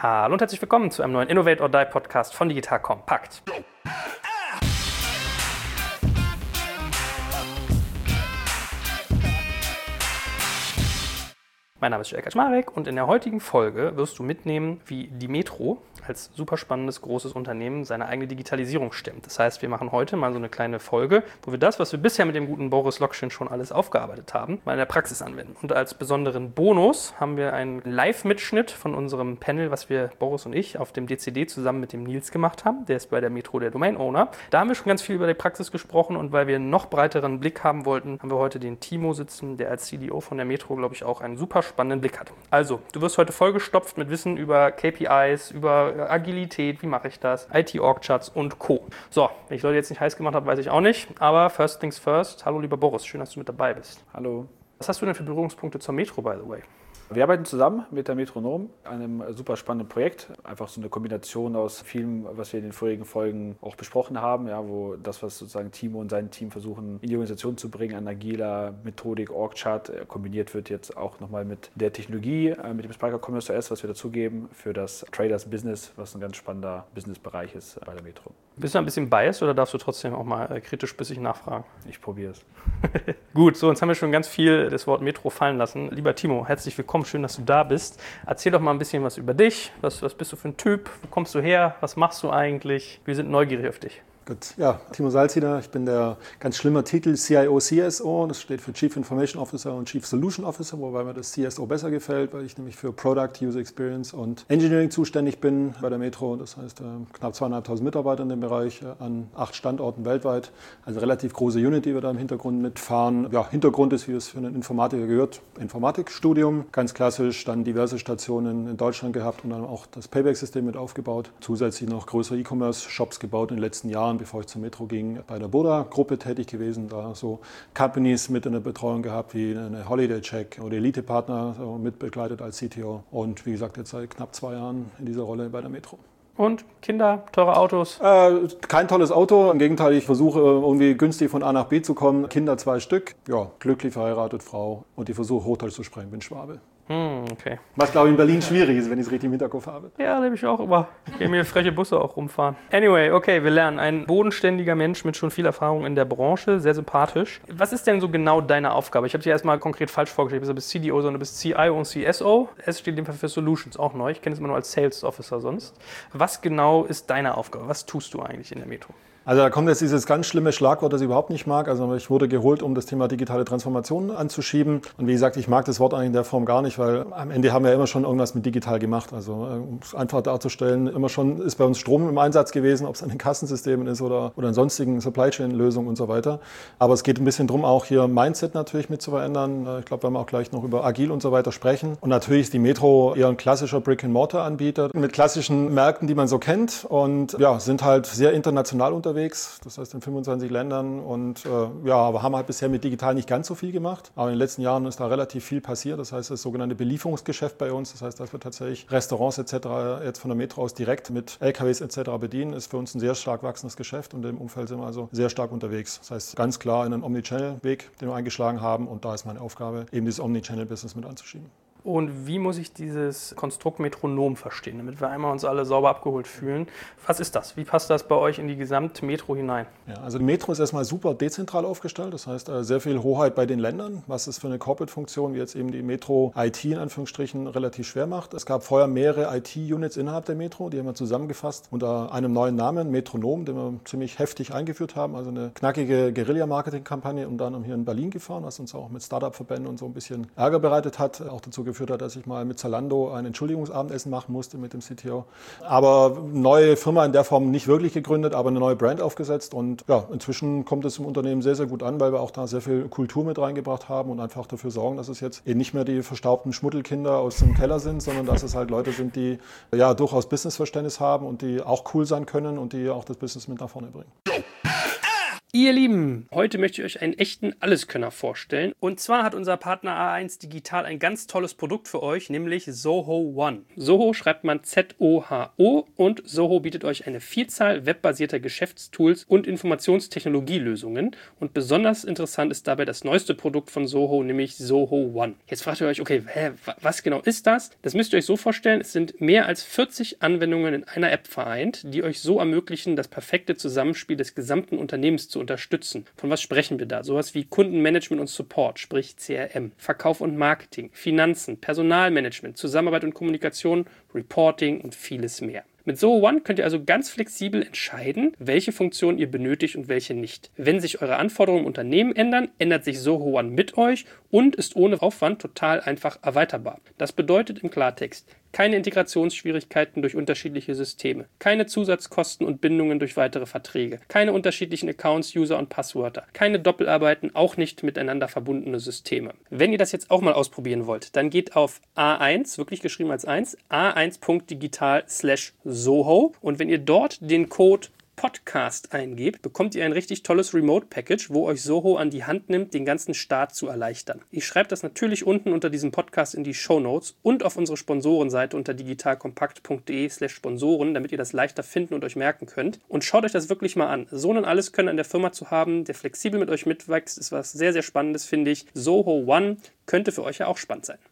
Hallo und herzlich willkommen zu einem neuen Innovate or Die Podcast von Digital Compact. Mein Name ist Jörg Kaczmarek und in der heutigen Folge wirst du mitnehmen, wie die Metro als super spannendes, großes Unternehmen seine eigene Digitalisierung stemmt. Das heißt, wir machen heute mal so eine kleine Folge, wo wir das, was wir bisher mit dem guten Boris Lokschin schon alles aufgearbeitet haben, mal in der Praxis anwenden. Und als besonderen Bonus haben wir einen Live-Mitschnitt von unserem Panel, was wir, Boris und ich, auf dem DCD zusammen mit dem Nils gemacht haben. Der ist bei der Metro der Domain-Owner. Da haben wir schon ganz viel über die Praxis gesprochen und weil wir einen noch breiteren Blick haben wollten, haben wir heute den Timo sitzen, der als CDO von der Metro, glaube ich, auch einen super spannenden Blick hat. Also, du wirst heute vollgestopft mit Wissen über KPIs, über Agilität, wie mache ich das, IT-Org-Charts und Co. So, wenn ich Leute jetzt nicht heiß gemacht habe, weiß ich auch nicht, aber first things first. Hallo lieber Boris, schön, dass du mit dabei bist. Hallo. Was hast du denn für Berührungspunkte zur Metro, by the way? Wir arbeiten zusammen mit der Metronom an einem super spannenden Projekt. Einfach so eine Kombination aus vielem, was wir in den vorigen Folgen auch besprochen haben, ja, wo das, was sozusagen Timo und sein Team versuchen, in die Organisation zu bringen, an agiler Methodik, Org-Chart, kombiniert wird jetzt auch nochmal mit der Technologie, mit dem Spryker Commerce OS, was wir dazugeben für das Traders Business, was ein ganz spannender Businessbereich ist bei der Metro. Bist du ein bisschen biased oder darfst du trotzdem auch mal kritisch bissig nachfragen? Ich probiere es. Gut, so, jetzt haben wir schon ganz viel das Wort Metro fallen lassen. Lieber Timo, herzlich willkommen, schön, dass du da bist. Erzähl doch mal ein bisschen was über dich. Was bist du für ein Typ? Wo kommst du her? Was machst du eigentlich? Wir sind neugierig auf dich. Gut, ja, Timo Salziner, ich bin der ganz schlimme Titel CIO, CSO, das steht für Chief Information Officer und Chief Solution Officer, wobei mir das CSO besser gefällt, weil ich nämlich für Product, User Experience und Engineering zuständig bin bei der Metro, das heißt knapp 2.500 Mitarbeiter in dem Bereich an 8 Standorten weltweit, also relativ große Unit, die wir da im Hintergrund mitfahren. Ja, Hintergrund ist, wie es für einen Informatiker gehört, Informatikstudium, ganz klassisch, dann diverse Stationen in Deutschland gehabt und dann auch das Payback-System mit aufgebaut, zusätzlich noch größere E-Commerce-Shops gebaut in den letzten Jahren, bevor ich zur Metro ging, bei der Burda-Gruppe tätig gewesen, da so Companies mit in der Betreuung gehabt, wie eine Holiday Check oder Elite-Partner so mit begleitet als CTO und wie gesagt jetzt seit knapp 2 Jahren in dieser Rolle bei der Metro. Und Kinder, teure Autos? Kein tolles Auto, im Gegenteil, ich versuche irgendwie günstig von A nach B zu kommen. Kinder 2 Stück, ja, glücklich verheiratet, Frau und die versuche Hochdeutsch zu sprechen, bin Schwabe. Okay. Was, glaube ich, in Berlin schwierig ist, wenn ich es richtig im Hinterkopf habe. Ja, lebe ich auch immer. Ich gehe mir freche Busse auch rumfahren. Anyway, okay, wir lernen. Ein bodenständiger Mensch mit schon viel Erfahrung in der Branche, sehr sympathisch. Was ist denn so genau deine Aufgabe? Ich habe dir erstmal konkret falsch vorgestellt. Du bist CDO, sondern du bist CIO und CSO. S steht in dem Fall für Solutions, auch neu. Ich kenne es immer nur als Sales Officer sonst. Was genau ist deine Aufgabe? Was tust du eigentlich in der Metro? Also da kommt jetzt dieses ganz schlimme Schlagwort, das ich überhaupt nicht mag. Also ich wurde geholt, um das Thema digitale Transformation anzuschieben. Und wie gesagt, ich mag das Wort eigentlich in der Form gar nicht, weil am Ende haben wir immer schon irgendwas mit digital gemacht. Also um es einfach darzustellen, immer schon ist bei uns Strom im Einsatz gewesen, ob es an den Kassensystemen ist oder an sonstigen Supply Chain Lösungen und so weiter. Aber es geht ein bisschen darum, auch hier Mindset natürlich mit zu verändern. Ich glaube, werden wir auch gleich noch über Agil und so weiter sprechen. Und natürlich ist die Metro eher ein klassischer Brick-and-Mortar-Anbieter mit klassischen Märkten, die man so kennt und ja, sind halt sehr international unterwegs. Das heißt in 25 Ländern und aber haben halt bisher mit digital nicht ganz so viel gemacht. Aber in den letzten Jahren ist da relativ viel passiert. Das heißt, das sogenannte Belieferungsgeschäft bei uns, das heißt, dass wir tatsächlich Restaurants etc. jetzt von der Metro aus direkt mit LKWs etc. bedienen, ist für uns ein sehr stark wachsendes Geschäft und im Umfeld sind wir also sehr stark unterwegs. Das heißt, ganz klar in einen Omnichannel-Weg, den wir eingeschlagen haben und da ist meine Aufgabe, eben dieses Omnichannel-Business mit anzuschieben. Und wie muss ich dieses Konstrukt Metronom verstehen, damit wir einmal uns alle sauber abgeholt fühlen? Was ist das? Wie passt das bei euch in die Gesamtmetro hinein? Ja, also die Metro ist erstmal super dezentral aufgestellt. Das heißt, sehr viel Hoheit bei den Ländern, was es für eine Corporate-Funktion wie jetzt eben die Metro IT in Anführungsstrichen relativ schwer macht. Es gab vorher mehrere IT-Units innerhalb der Metro, die haben wir zusammengefasst unter einem neuen Namen, Metronom, den wir ziemlich heftig eingeführt haben. Also eine knackige Guerilla-Marketing-Kampagne und dann hier in Berlin gefahren, was uns auch mit Startup-Verbänden und so ein bisschen Ärger bereitet hat. Auch dazu geführt hat, dass ich mal mit Zalando ein Entschuldigungsabendessen machen musste mit dem CTO. Aber neue Firma in der Form nicht wirklich gegründet, aber eine neue Brand aufgesetzt und ja, inzwischen kommt es im Unternehmen sehr, sehr gut an, weil wir auch da sehr viel Kultur mit reingebracht haben und einfach dafür sorgen, dass es jetzt eben nicht mehr die verstaubten Schmuddelkinder aus dem Keller sind, sondern dass es halt Leute sind, die ja durchaus Businessverständnis haben und die auch cool sein können und die auch das Business mit nach vorne bringen. Ihr Lieben, heute möchte ich euch einen echten Alleskönner vorstellen. Und zwar hat unser Partner A1 Digital ein ganz tolles Produkt für euch, nämlich Zoho One. Zoho schreibt man Z-O-H-O und Zoho bietet euch eine Vielzahl webbasierter Geschäftstools und Informationstechnologielösungen. Und besonders interessant ist dabei das neueste Produkt von Zoho, nämlich Zoho One. Jetzt fragt ihr euch, okay, was genau ist das? Das müsst ihr euch so vorstellen, es sind mehr als 40 Anwendungen in einer App vereint, die euch so ermöglichen, das perfekte Zusammenspiel des gesamten Unternehmens zu unterstützen. Von was sprechen wir da? Sowas wie Kundenmanagement und Support, sprich CRM, Verkauf und Marketing, Finanzen, Personalmanagement, Zusammenarbeit und Kommunikation, Reporting und vieles mehr. Mit Zoho One könnt ihr also ganz flexibel entscheiden, welche Funktionen ihr benötigt und welche nicht. Wenn sich eure Anforderungen im Unternehmen ändern, ändert sich Zoho One mit euch und ist ohne Aufwand total einfach erweiterbar. Das bedeutet im Klartext: keine Integrationsschwierigkeiten durch unterschiedliche Systeme, keine Zusatzkosten und Bindungen durch weitere Verträge, keine unterschiedlichen Accounts, User und Passwörter, keine Doppelarbeiten, auch nicht miteinander verbundene Systeme. Wenn ihr das jetzt auch mal ausprobieren wollt, dann geht auf A1, wirklich geschrieben als 1, a1.digital/Zoho und wenn ihr dort den Code Podcast eingebt, bekommt ihr ein richtig tolles Remote-Package, wo euch Zoho an die Hand nimmt, den ganzen Start zu erleichtern. Ich schreibe das natürlich unten unter diesem Podcast in die Shownotes und auf unsere Sponsorenseite unter digitalkompakt.de/Sponsoren, damit ihr das leichter finden und euch merken könnt. Und schaut euch das wirklich mal an. So einen Alleskönner in der Firma zu haben, der flexibel mit euch mitwächst, ist was sehr, sehr Spannendes, finde ich. Zoho One könnte für euch ja auch spannend sein.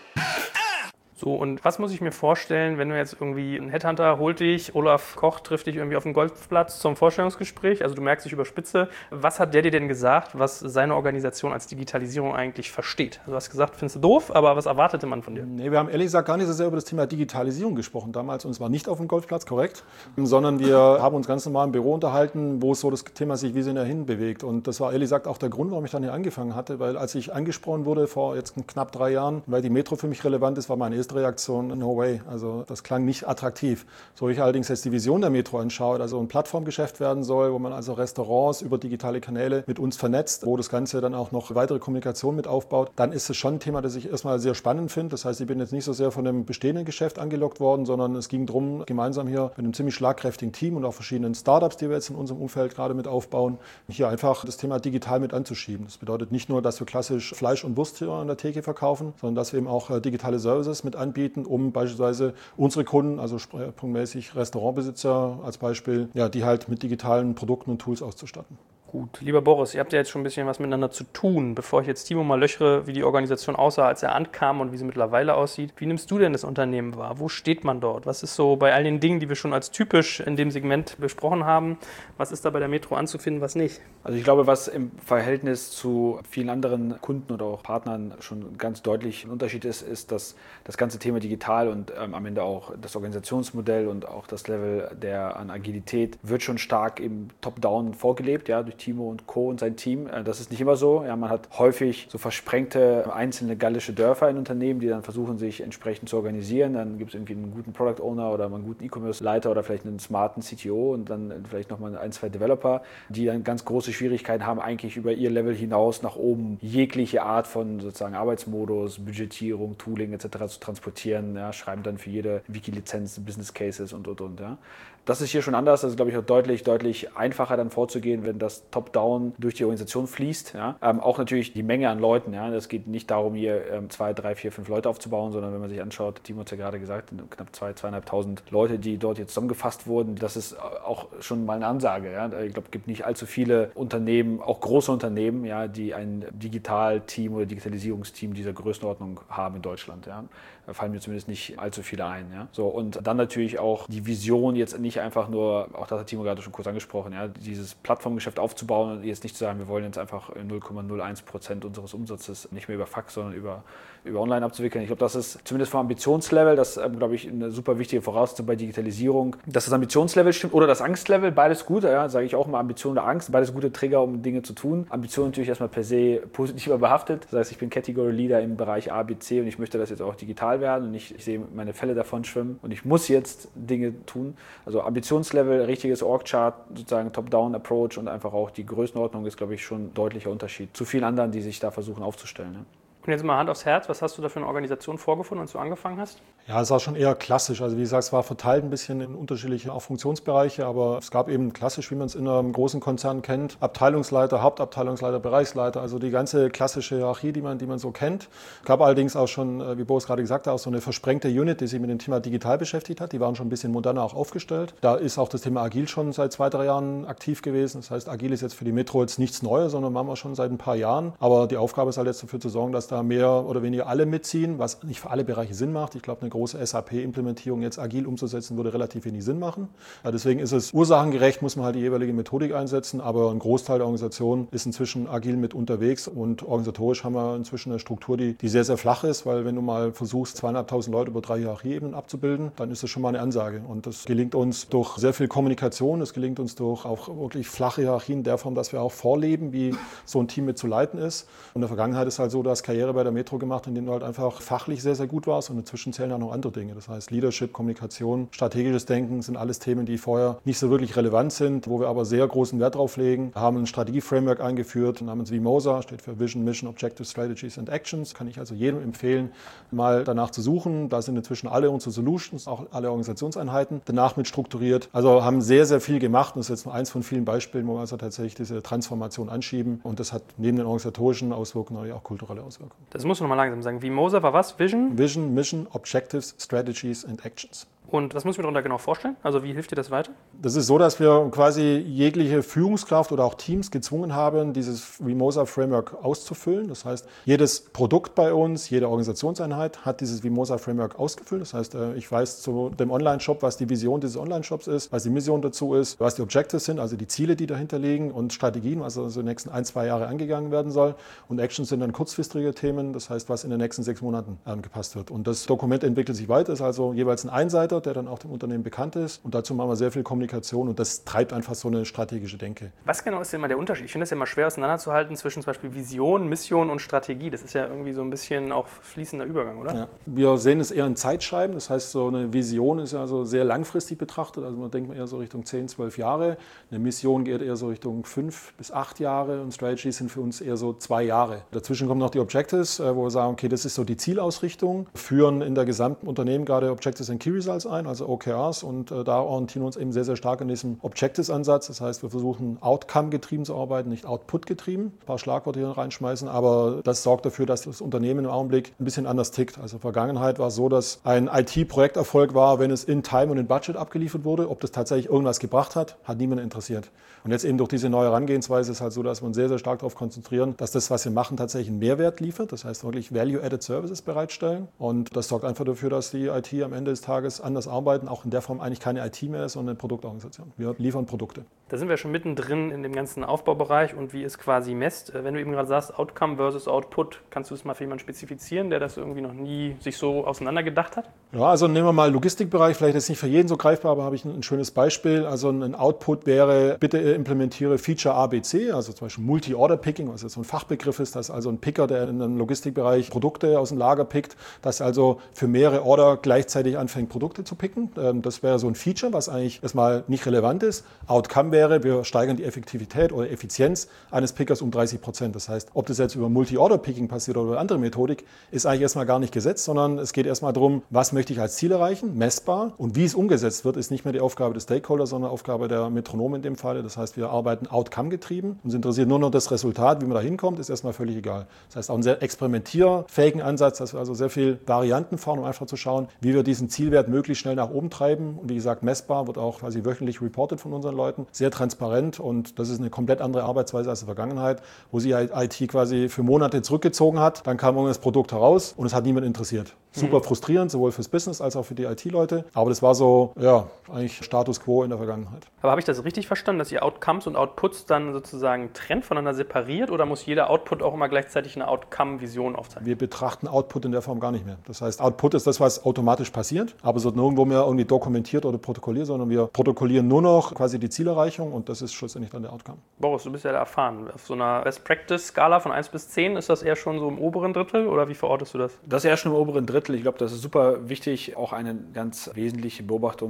So, und was muss ich mir vorstellen, wenn du jetzt irgendwie ein Headhunter holt dich, Olaf Koch trifft dich irgendwie auf dem Golfplatz zum Vorstellungsgespräch, also du merkst, ich überspitze. Was hat der dir denn gesagt, was seine Organisation als Digitalisierung eigentlich versteht? Also du hast gesagt, findest du doof, aber was erwartete man von dir? Nee, wir haben ehrlich gesagt gar nicht so sehr über das Thema Digitalisierung gesprochen damals, und zwar nicht auf dem Golfplatz, korrekt, sondern wir haben uns ganz normal im Büro unterhalten, wo so das Thema sich visionär hinbewegt. Und das war ehrlich gesagt auch der Grund, warum ich dann hier angefangen hatte, weil als ich angesprochen wurde vor jetzt knapp 3 Jahren, weil die Metro für mich relevant ist, war meine erste Reaktion, no way. Also das klang nicht attraktiv. So ich allerdings jetzt die Vision der Metro anschaue, also ein Plattformgeschäft werden soll, wo man also Restaurants über digitale Kanäle mit uns vernetzt, wo das Ganze dann auch noch weitere Kommunikation mit aufbaut, dann ist es schon ein Thema, das ich erstmal sehr spannend finde. Das heißt, ich bin jetzt nicht so sehr von dem bestehenden Geschäft angelockt worden, sondern es ging darum, gemeinsam hier mit einem ziemlich schlagkräftigen Team und auch verschiedenen Startups, die wir jetzt in unserem Umfeld gerade mit aufbauen, hier einfach das Thema digital mit anzuschieben. Das bedeutet nicht nur, dass wir klassisch Fleisch und Wurst hier an der Theke verkaufen, sondern dass wir eben auch digitale Services mit anbieten, um beispielsweise unsere Kunden, also punktmäßig Restaurantbesitzer als Beispiel, ja, die halt mit digitalen Produkten und Tools auszustatten. Gut, lieber Boris, ihr habt ja jetzt schon ein bisschen was miteinander zu tun. Bevor ich jetzt Timo mal löchere, wie die Organisation aussah, als er ankam und wie sie mittlerweile aussieht, wie nimmst du denn das Unternehmen wahr? Wo steht man dort? Was ist so bei all den Dingen, die wir schon als typisch in dem Segment besprochen haben, was ist da bei der Metro anzufinden, was nicht? Also ich glaube, was im Verhältnis zu vielen anderen Kunden oder auch Partnern schon ganz deutlich ein Unterschied ist, dass das ganze Thema digital und am Ende auch das Organisationsmodell und auch das Level an Agilität wird schon stark im Top-Down vorgelebt, ja, durch Timo und Co. und sein Team. Das ist nicht immer so. Ja, man hat häufig so versprengte einzelne gallische Dörfer in Unternehmen, die dann versuchen, sich entsprechend zu organisieren. Dann gibt es irgendwie einen guten Product Owner oder einen guten E-Commerce-Leiter oder vielleicht einen smarten CTO und dann vielleicht nochmal 1, 2 Developer, die dann ganz große Schwierigkeiten haben, eigentlich über ihr Level hinaus nach oben jegliche Art von sozusagen Arbeitsmodus, Budgetierung, Tooling etc. zu transportieren. Ja, schreiben dann für jede Wiki-Lizenz Business Cases und. Ja. Das ist hier schon anders. Das ist, glaube ich, auch deutlich einfacher dann vorzugehen, wenn das Top-Down durch die Organisation fließt. Ja. Auch natürlich die Menge an Leuten. Ja. Es geht nicht darum, hier 2, 3, 4, 5 Leute aufzubauen, sondern wenn man sich anschaut, Timo hat es ja gerade gesagt, knapp 2.500 Leute, die dort jetzt zusammengefasst wurden. Das ist auch schon mal eine Ansage. Ja. Ich glaube, es gibt nicht allzu viele Unternehmen, auch große Unternehmen, ja, die ein Digital-Team oder Digitalisierungsteam dieser Größenordnung haben in Deutschland. Ja. Da fallen mir zumindest nicht allzu viele ein. Ja. So, und dann natürlich auch die Vision, jetzt nicht einfach nur, auch das hat Timo gerade schon kurz angesprochen, ja, dieses Plattformgeschäft aufzubauen und jetzt nicht zu sagen, wir wollen jetzt einfach 0,01% unseres Umsatzes nicht mehr über Fax, sondern über online abzuwickeln. Ich glaube, das ist zumindest vom Ambitionslevel, das ist, glaube ich, eine super wichtige Voraussetzung bei Digitalisierung, dass das Ambitionslevel stimmt oder das Angstlevel, beides gut, ja, sage ich auch mal, Ambition oder Angst, beides gute Trigger, um Dinge zu tun. Ambition natürlich erstmal per se positiver behaftet, das heißt, ich bin Category Leader im Bereich A, B, C und ich möchte das jetzt auch digital werden und ich sehe meine Fälle davon schwimmen und ich muss jetzt Dinge tun. Also Ambitionslevel, richtiges Org-Chart, sozusagen Top-Down-Approach und einfach auch die Größenordnung ist, glaube ich, schon ein deutlicher Unterschied zu vielen anderen, die sich da versuchen aufzustellen. Ne? Und jetzt mal Hand aufs Herz, was hast du da für eine Organisation vorgefunden, als du angefangen hast? Ja, es war schon eher klassisch. Also wie gesagt, es war verteilt ein bisschen in unterschiedliche auch Funktionsbereiche, aber es gab eben klassisch, wie man es in einem großen Konzern kennt, Abteilungsleiter, Hauptabteilungsleiter, Bereichsleiter, also die ganze klassische Hierarchie, die man so kennt. Es gab allerdings auch schon, wie Boris gerade gesagt hat, auch so eine versprengte Unit, die sich mit dem Thema digital beschäftigt hat. Die waren schon ein bisschen moderner auch aufgestellt. Da ist auch das Thema Agil schon seit 2-3 Jahren aktiv gewesen. Das heißt, Agil ist jetzt für die Metro jetzt nichts Neues, sondern machen wir schon seit ein paar Jahren. Aber die Aufgabe ist halt jetzt dafür zu sorgen, dass da mehr oder weniger alle mitziehen, was nicht für alle Bereiche Sinn macht. Ich glaube, eine große SAP-Implementierung jetzt agil umzusetzen, würde relativ wenig Sinn machen. Ja, deswegen ist es ursachengerecht, muss man halt die jeweilige Methodik einsetzen, aber ein Großteil der Organisation ist inzwischen agil mit unterwegs und organisatorisch haben wir inzwischen eine Struktur, die sehr, sehr flach ist, weil wenn du mal versuchst, 2.500 Leute über 3 Hierarchieebenen abzubilden, dann ist das schon mal eine Ansage. Und das gelingt uns durch sehr viel Kommunikation, es gelingt uns durch auch wirklich flache Hierarchien in der Form, dass wir auch vorleben, wie so ein Team mit zu leiten ist. Und in der Vergangenheit ist halt so, du hast Karriere bei der Metro gemacht, in dem du halt einfach fachlich sehr, sehr gut warst und inzwischen zählen auch noch andere Dinge. Das heißt, Leadership, Kommunikation, strategisches Denken sind alles Themen, die vorher nicht so wirklich relevant sind, wo wir aber sehr großen Wert drauf legen. Wir haben ein Strategie-Framework eingeführt namens VIMOSA, steht für Vision, Mission, Objectives, Strategies and Actions. Kann ich also jedem empfehlen, mal danach zu suchen. Da sind inzwischen alle unsere Solutions, auch alle Organisationseinheiten danach mit strukturiert. Also haben sehr, sehr viel gemacht. Und das ist jetzt nur eins von vielen Beispielen, wo wir also tatsächlich diese Transformation anschieben. Und das hat neben den organisatorischen Auswirkungen auch kulturelle Auswirkungen. Das muss man nochmal langsam sagen. VIMOSA war was? Vision? Vision, Mission, Objectives, Strategies and Actions. Und was muss ich mir darunter genau vorstellen? Also wie hilft dir das weiter? Das ist so, dass wir quasi jegliche Führungskraft oder auch Teams gezwungen haben, dieses VIMOSA-Framework auszufüllen. Das heißt, jedes Produkt bei uns, jede Organisationseinheit hat dieses VIMOSA-Framework ausgefüllt. Das heißt, ich weiß zu dem Online-Shop, was die Vision dieses Online-Shops ist, was die Mission dazu ist, was die Objectives sind, also die Ziele, die dahinter liegen und Strategien, was also in den nächsten 1-2 Jahre angegangen werden soll. Und Actions sind dann kurzfristige Themen, das heißt, was in den nächsten 6 Monaten angepasst wird. Und das Dokument entwickelt sich weiter, ist also jeweils ein Einseiter, der dann auch dem Unternehmen bekannt ist. Und dazu machen wir sehr viel Kommunikation und das treibt einfach so eine strategische Denke. Was genau ist denn mal der Unterschied? Ich finde das ja immer schwer auseinanderzuhalten zwischen zum Beispiel Vision, Mission und Strategie. Das ist ja irgendwie so ein bisschen auch fließender Übergang, oder? Ja. Wir sehen es eher in Zeitscheiben. Das heißt, so eine Vision ist ja so sehr langfristig betrachtet. Also man denkt eher so Richtung 10, 12 Jahre. Eine Mission geht eher so Richtung 5 bis 8 Jahre und Strategies sind für uns eher so 2 Jahre. Dazwischen kommen noch die Objectives, wo wir sagen, okay, das ist so die Zielausrichtung. Führen in der gesamten Unternehmen gerade Objectives and Key Results ein, also OKRs, und da orientieren wir uns eben sehr, sehr stark an diesem Objectives-Ansatz. Das heißt, wir versuchen Outcome-getrieben zu arbeiten, nicht Output-getrieben. Ein paar Schlagworte hier reinschmeißen, aber das sorgt dafür, dass das Unternehmen im Augenblick ein bisschen anders tickt. Also in der Vergangenheit war es so, dass ein IT-Projekterfolg war, wenn es in Time und in Budget abgeliefert wurde. Ob das tatsächlich irgendwas gebracht hat, hat niemand interessiert. Und jetzt eben durch diese neue Herangehensweise ist es halt so, dass wir uns sehr, sehr stark darauf konzentrieren, dass das, was wir machen, tatsächlich einen Mehrwert liefert. Das heißt wirklich Value-Added Services bereitstellen. Und das sorgt einfach dafür, dass die IT am Ende des Tages anders arbeiten, auch in der Form eigentlich keine IT mehr ist, sondern eine Produktorganisation. Wir liefern Produkte. Da sind wir schon mittendrin in dem ganzen Aufbaubereich und wie es quasi messt. Wenn du eben gerade sagst, Outcome versus Output, kannst du das mal für jemanden spezifizieren, der das irgendwie noch nie sich so auseinandergedacht hat? Ja, also nehmen wir mal Logistikbereich, vielleicht ist nicht für jeden so greifbar, aber habe ich ein schönes Beispiel. Also ein Output wäre, bitte implementiere Feature ABC, also zum Beispiel Multi-Order-Picking, was jetzt so ein Fachbegriff ist, dass also ein Picker, der in einem Logistikbereich Produkte aus dem Lager pickt, dass also für mehrere Order gleichzeitig anfängt, Produkte zu picken. Das wäre so ein Feature, was eigentlich erstmal nicht relevant ist. Outcome wäre, wir steigern die Effektivität oder Effizienz eines Pickers um 30%. Das heißt, ob das jetzt über Multi-Order-Picking passiert oder über andere Methodik, ist eigentlich erstmal gar nicht gesetzt, sondern es geht erstmal darum, was möchte ich als Ziel erreichen, messbar, und wie es umgesetzt wird, ist nicht mehr die Aufgabe des Stakeholders, sondern Aufgabe der Metronomen in dem Fall. Das heißt, wir arbeiten Outcome-getrieben. Uns interessiert nur noch das Resultat, wie man da hinkommt, ist erstmal völlig egal. Das heißt, auch einen sehr experimentierfähigen Ansatz, dass wir also sehr viel Varianten fahren, um einfach zu schauen, wie wir diesen Zielwert möglichst schnell nach oben treiben. Und wie gesagt, messbar, wird auch quasi wöchentlich reported von unseren Leuten. Sehr transparent, und das ist eine komplett andere Arbeitsweise als in der Vergangenheit, wo sich IT quasi für Monate zurückgezogen hat. Dann kam irgendwann das Produkt heraus und es hat niemand interessiert. Super frustrierend, sowohl fürs Business als auch für die IT-Leute. Aber das war so, ja, eigentlich Status quo in der Vergangenheit. Aber habe ich das richtig verstanden, dass ihr Outcomes und Outputs dann sozusagen trennt, voneinander separiert, oder muss jeder Output auch immer gleichzeitig eine Outcome-Vision aufzeigen? Wir betrachten Output in der Form gar nicht mehr. Das heißt, Output ist das, was automatisch passiert, aber es wird nirgendwo mehr irgendwie dokumentiert oder protokolliert, sondern wir protokollieren nur noch quasi die Zielerreichung, und das ist schlussendlich dann der Outcome. Boris, du bist ja da erfahren. Auf so einer Best-Practice-Skala von 1 bis 10 ist das eher schon so im oberen Drittel, oder wie verortest du das? Das ist eher schon im oberen Drittel. Ich glaube, das ist super wichtig. Auch eine ganz wesentliche Beobachtung, dass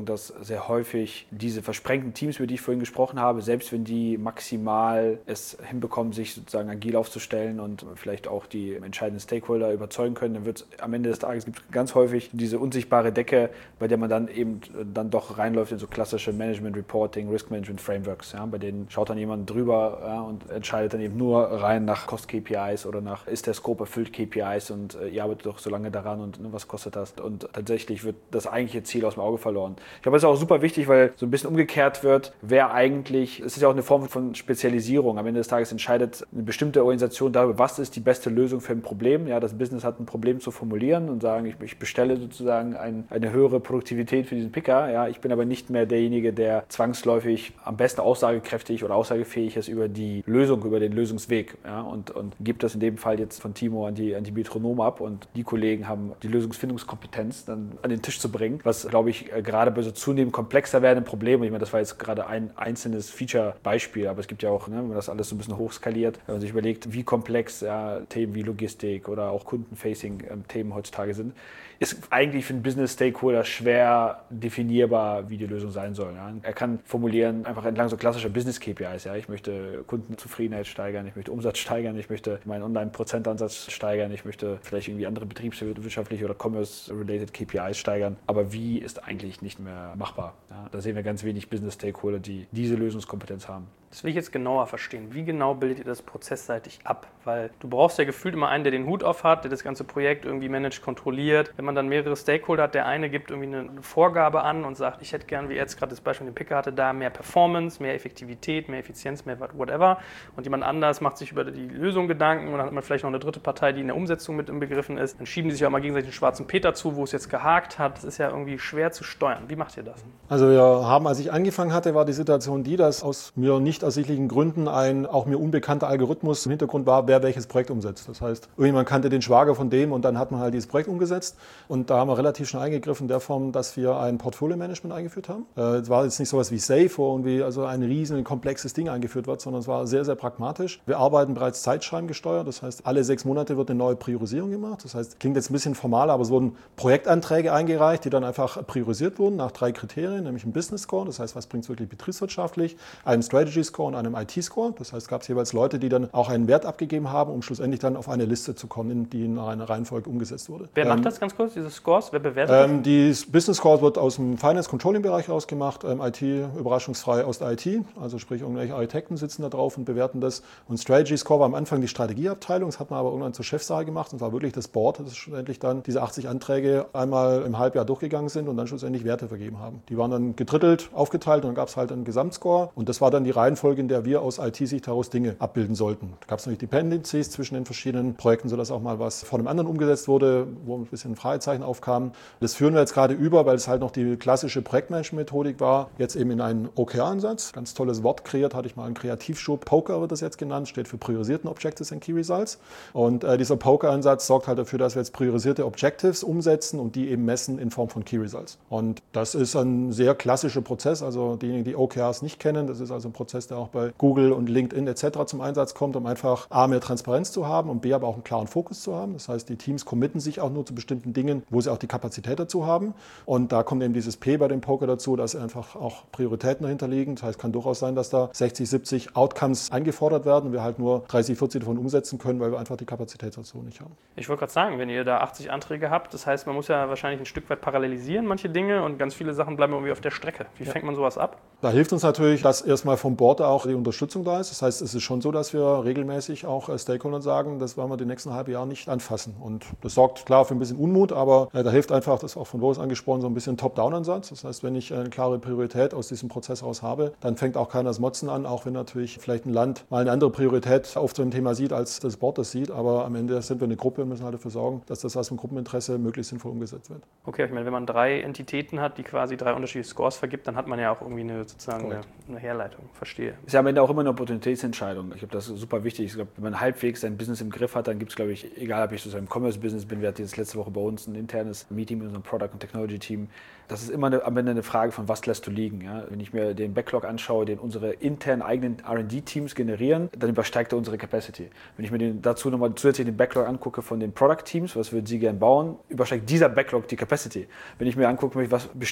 sehr häufig diese versprengten Teams, über die ich vorhin gesprochen habe, selbst wenn die maximal es hinbekommen, sich sozusagen agil aufzustellen und vielleicht auch die entscheidenden Stakeholder überzeugen können, dann wird es am Ende des Tages gibt ganz häufig diese unsichtbare Decke, bei der man dann eben dann doch reinläuft in so klassische Management Reporting, Risk Management Frameworks. Ja, bei denen schaut dann jemand drüber, ja, und entscheidet dann eben nur rein nach Cost-KPIs oder nach, ist der Scope erfüllt KPIs und ihr arbeitet doch so lange daran und was kostet das? Und tatsächlich wird das eigentliche Ziel aus dem Auge verloren. Ich glaube, das ist auch super wichtig, weil so ein bisschen umgekehrt wird, wer eigentlich, es ist ja auch eine Form von Spezialisierung. Am Ende des Tages entscheidet eine bestimmte Organisation darüber, was ist die beste Lösung für ein Problem. Ja, das Business hat ein Problem zu formulieren und sagen, ich bestelle sozusagen eine höhere Produktivität für diesen Picker. Ja, ich bin aber nicht mehr derjenige, der zwangsläufig am besten aussagekräftig oder aussagefähig ist über die Lösung, über den Lösungsweg. Ja, und gibt das in dem Fall jetzt von Timo an die Metronom ab und die Kollegen haben die Lösungsfindungskompetenz dann an den Tisch zu bringen, was, glaube ich, gerade bei so zunehmend komplexer werdenden Problemen, ich meine, das war jetzt gerade ein einzelnes Feature-Beispiel, aber es gibt ja auch, wenn man das alles so ein bisschen hochskaliert, wenn man sich überlegt, wie komplex Themen wie Logistik oder auch Kundenfacing-Themen heutzutage sind, ist eigentlich für einen Business-Stakeholder schwer definierbar, wie die Lösung sein soll. Ja. Er kann formulieren, einfach entlang so klassischer Business-KPIs. Ja. Ich möchte Kundenzufriedenheit steigern, ich möchte Umsatz steigern, ich möchte meinen Online-Prozentansatz steigern, ich möchte vielleicht irgendwie andere betriebswirtschaftliche oder Commerce-related KPIs steigern. Aber wie ist eigentlich nicht mehr machbar. Ja. Da sehen wir ganz wenig Business-Stakeholder, die diese Lösungskompetenz haben. Das will ich jetzt genauer verstehen. Wie genau bildet ihr das prozessseitig ab? Weil du brauchst ja gefühlt immer einen, der den Hut auf hat, der das ganze Projekt irgendwie managt, kontrolliert. Wenn man dann mehrere Stakeholder hat, der eine gibt irgendwie eine Vorgabe an und sagt, ich hätte gern, wie er jetzt gerade das Beispiel mit dem Picker hatte, da mehr Performance, mehr Effektivität, mehr Effizienz, mehr whatever. Und jemand anders macht sich über die Lösung Gedanken und dann hat man vielleicht noch eine dritte Partei, die in der Umsetzung mit inbegriffen ist. Dann schieben die sich auch mal gegenseitig den schwarzen Peter zu, wo es jetzt gehakt hat. Das ist ja irgendwie schwer zu steuern. Wie macht ihr das? Also wir haben, als ich angefangen hatte, war die Situation die, dass aus mir nicht ersichtlichen Gründen ein auch mir unbekannter Algorithmus im Hintergrund war, wer welches Projekt umsetzt. Das heißt, irgendjemand kannte den Schwager von dem und dann hat man halt dieses Projekt umgesetzt. Und da haben wir relativ schnell eingegriffen in der Form, dass wir ein Portfolio-Management eingeführt haben. Es war jetzt nicht sowas wie Safe, wo irgendwie also ein riesen komplexes Ding eingeführt wird, sondern es war sehr, sehr pragmatisch. Wir arbeiten bereits zeitschreibengesteuert. Das heißt, alle 6 Monate wird eine neue Priorisierung gemacht. Das heißt, klingt jetzt ein bisschen formal, aber es wurden Projektanträge eingereicht, die dann einfach priorisiert wurden nach 3 Kriterien, nämlich ein Business Score, das heißt, was bringt es wirklich betriebswirtschaftlich, einem Strategy Score und einem IT-Score. Das heißt, es gab jeweils Leute, die dann auch einen Wert abgegeben haben, um schlussendlich dann auf eine Liste zu kommen, die in einer Reihenfolge umgesetzt wurde. Wer macht das ganz kurz, diese Scores? Wer bewertet das? Die Business Score wird aus dem Finance-Controlling-Bereich ausgemacht, IT überraschungsfrei aus der IT, also sprich irgendwelche Architekten sitzen da drauf und bewerten das. Und Strategy Score war am Anfang die Strategieabteilung, das hat man aber irgendwann zur Chefsache gemacht und war wirklich das Board, das schlussendlich dann diese 80 Anträge einmal im Halbjahr durchgegangen sind und dann schlussendlich Werte vergeben haben. Die waren dann gedrittelt, aufgeteilt und dann gab es halt einen Gesamtscore und das war dann die Reihenfolge, in der wir aus IT-Sicht heraus Dinge abbilden sollten. Da gab es natürlich Dependencies zwischen den verschiedenen Projekten, sodass auch mal was von dem anderen umgesetzt wurde, wo ein bisschen Fragezeichen aufkamen. Das führen wir jetzt gerade über, weil es halt noch die klassische Projektmanagement-Methodik war, jetzt eben in einen OKR-Ansatz. Ganz tolles Wort kreiert, hatte ich mal einen Kreativschub. Poker wird das jetzt genannt, steht für priorisierten Objectives and Key Results. Und dieser Poker-Ansatz sorgt halt dafür, dass wir jetzt priorisierte Objectives umsetzen und die eben messen in Form von Key Results. Und das ist ein sehr klassischer Prozess, also diejenigen, die OKRs nicht kennen, das ist also ein Prozess, der auch bei Google und LinkedIn etc. zum Einsatz kommt, um einfach A, mehr Transparenz zu haben und B, aber auch einen klaren Fokus zu haben. Das heißt, die Teams committen sich auch nur zu bestimmten Dingen, wo sie auch die Kapazität dazu haben. Und da kommt eben dieses P bei dem Poker dazu, dass einfach auch Prioritäten dahinter liegen. Das heißt, es kann durchaus sein, dass da 60, 70 Outcomes eingefordert werden und wir halt nur 30, 40 davon umsetzen können, weil wir einfach die Kapazität dazu nicht haben. Ich wollte gerade sagen, wenn ihr da 80 Anträge habt, das heißt, man muss ja wahrscheinlich ein Stück weit parallelisieren, manche Dinge, und ganz viele Sachen bleiben irgendwie auf der Strecke. Wie fängt man sowas ab? Da hilft uns natürlich, dass erstmal vom Board auch die Unterstützung da ist. Das heißt, es ist schon so, dass wir regelmäßig auch Stakeholdern sagen, das wollen wir die nächsten halbe Jahre nicht anfassen. Und das sorgt klar für ein bisschen Unmut, aber da hilft einfach, das ist auch von Boris angesprochen, so ein bisschen Top-Down-Ansatz. Das heißt, wenn ich eine klare Priorität aus diesem Prozess raus habe, dann fängt auch keiner das Motzen an, auch wenn natürlich vielleicht ein Land mal eine andere Priorität auf so ein Thema sieht, als das Board das sieht. Aber am Ende sind wir eine Gruppe und müssen halt dafür sorgen, dass das aus dem Gruppeninteresse möglichst sinnvoll umgesetzt wird. Okay, ich meine, wenn man 3 Entitäten hat, die quasi 3 unterschiedliche Scores vergibt, dann hat man ja auch irgendwie eine Herleitung. Verstehe. Ist ja am Ende auch immer eine Opportunitätsentscheidung. Ich glaube, das ist super wichtig. Ich glaube, wenn man halbwegs sein Business im Griff hat, dann gibt es, glaube ich, egal ob ich so im Commerce-Business bin, wir hatten jetzt letzte Woche bei uns ein internes Meeting mit unserem Product- und Technology-Team. Das ist immer am Ende eine Frage von, was lässt du liegen. Ja? Wenn ich mir den Backlog anschaue, den unsere internen eigenen R&D-Teams generieren, dann übersteigt er unsere Capacity. Wenn ich mir dazu nochmal zusätzlich den Backlog angucke von den Product-Teams, was würden sie gerne bauen, übersteigt dieser Backlog die Capacity. Wenn ich mir angucke, was bestellen sozusagen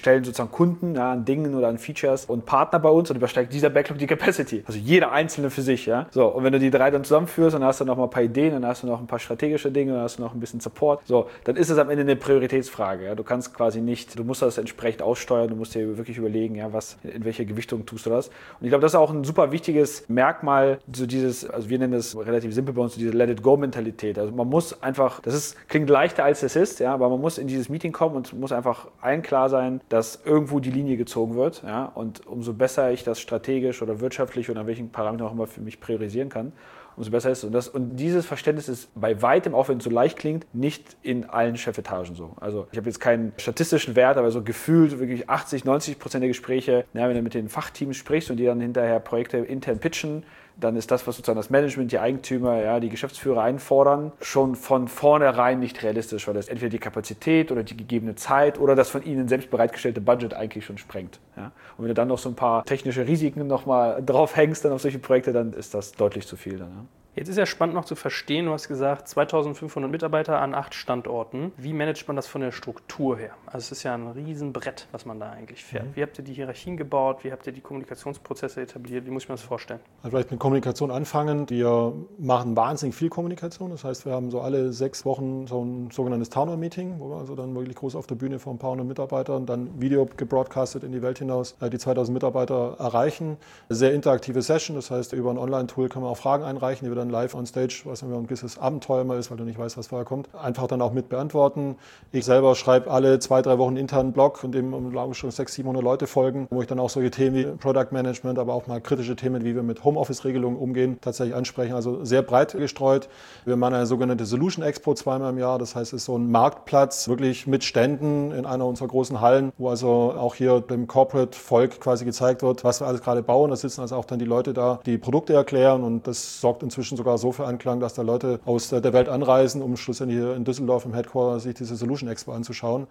an Kunden, ja, an Dingen oder an Features und Partner bei uns und übersteigt dieser Backlog die Capacity. Also jeder einzelne für sich. Ja? So, und wenn du die 3 dann zusammenführst, dann hast du noch mal ein paar Ideen, dann hast du noch ein paar strategische Dinge, dann hast du noch ein bisschen Support. So, dann ist es am Ende eine Prioritätsfrage. Ja? Du kannst quasi nicht, du musst das entsprechend aussteuern, du musst dir wirklich überlegen, ja, in welche Gewichtung tust du das. Und ich glaube, das ist auch ein super wichtiges Merkmal, so dieses, also wir nennen das relativ simpel bei uns, so diese Let-it-go-Mentalität. Also man muss einfach, klingt leichter als es ist, ja, aber man muss in dieses Meeting kommen und muss einfach allen klar sein, dass irgendwo die Linie gezogen wird. Ja, und umso besser ich das strategisch oder wirtschaftlich oder an welchen Parametern auch immer für mich priorisieren kann, umso besser ist es. Und dieses Verständnis ist bei weitem, auch wenn es so leicht klingt, nicht in allen Chefetagen so. Also ich habe jetzt keinen statistischen Wert, aber so gefühlt wirklich 80-90% der Gespräche, ja, wenn du mit den Fachteams sprichst und die dann hinterher Projekte intern pitchen, dann ist das, was sozusagen das Management, die Eigentümer, ja, die Geschäftsführer einfordern, schon von vornherein nicht realistisch, weil das entweder die Kapazität oder die gegebene Zeit oder das von ihnen selbst bereitgestellte Budget eigentlich schon sprengt. Ja. Und wenn du dann noch so ein paar technische Risiken nochmal drauf hängst dann auf solche Projekte, dann ist das deutlich zu viel. Dann, ja. Jetzt ist ja spannend noch zu verstehen, du hast gesagt, 2500 Mitarbeiter an 8 Standorten. Wie managt man das von der Struktur her? Also es ist ja ein Riesenbrett, was man da eigentlich fährt. Wie habt ihr die Hierarchien gebaut? Wie habt ihr die Kommunikationsprozesse etabliert? Wie muss ich mir das vorstellen? Also vielleicht mit Kommunikation anfangen. Wir machen wahnsinnig viel Kommunikation. Das heißt, wir haben so alle 6 Wochen so ein sogenanntes Town-Hall-Meeting, wo wir also dann wirklich groß auf der Bühne vor ein paar hundert Mitarbeitern dann Video gebroadcastet in die Welt hinaus, die 2000 Mitarbeiter erreichen. Sehr interaktive Session, das heißt, über ein Online-Tool kann man auch Fragen einreichen, die wir dann live on stage, was immer ein gewisses Abenteuer immer ist, weil du nicht weißt, was vorher kommt, einfach dann auch mit beantworten. Ich selber schreibe alle 2-3 Wochen einen internen Blog, in dem glaube ich schon 600-700 Leute folgen, wo ich dann auch solche Themen wie Product Management, aber auch mal kritische Themen, wie wir mit Homeoffice-Regelungen umgehen, tatsächlich ansprechen. Also sehr breit gestreut. Wir machen eine sogenannte Solution Expo 2-mal im Jahr. Das heißt, es ist so ein Marktplatz, wirklich mit Ständen in einer unserer großen Hallen, wo also auch hier dem Corporate-Volk quasi gezeigt wird, was wir alles gerade bauen. Da sitzen also auch dann die Leute da, die Produkte erklären und das sorgt inzwischen sogar so für Anklang, dass da Leute aus der Welt anreisen, um schlussendlich hier in Düsseldorf im Headquarter sich diese Solution Expo anzuschauen.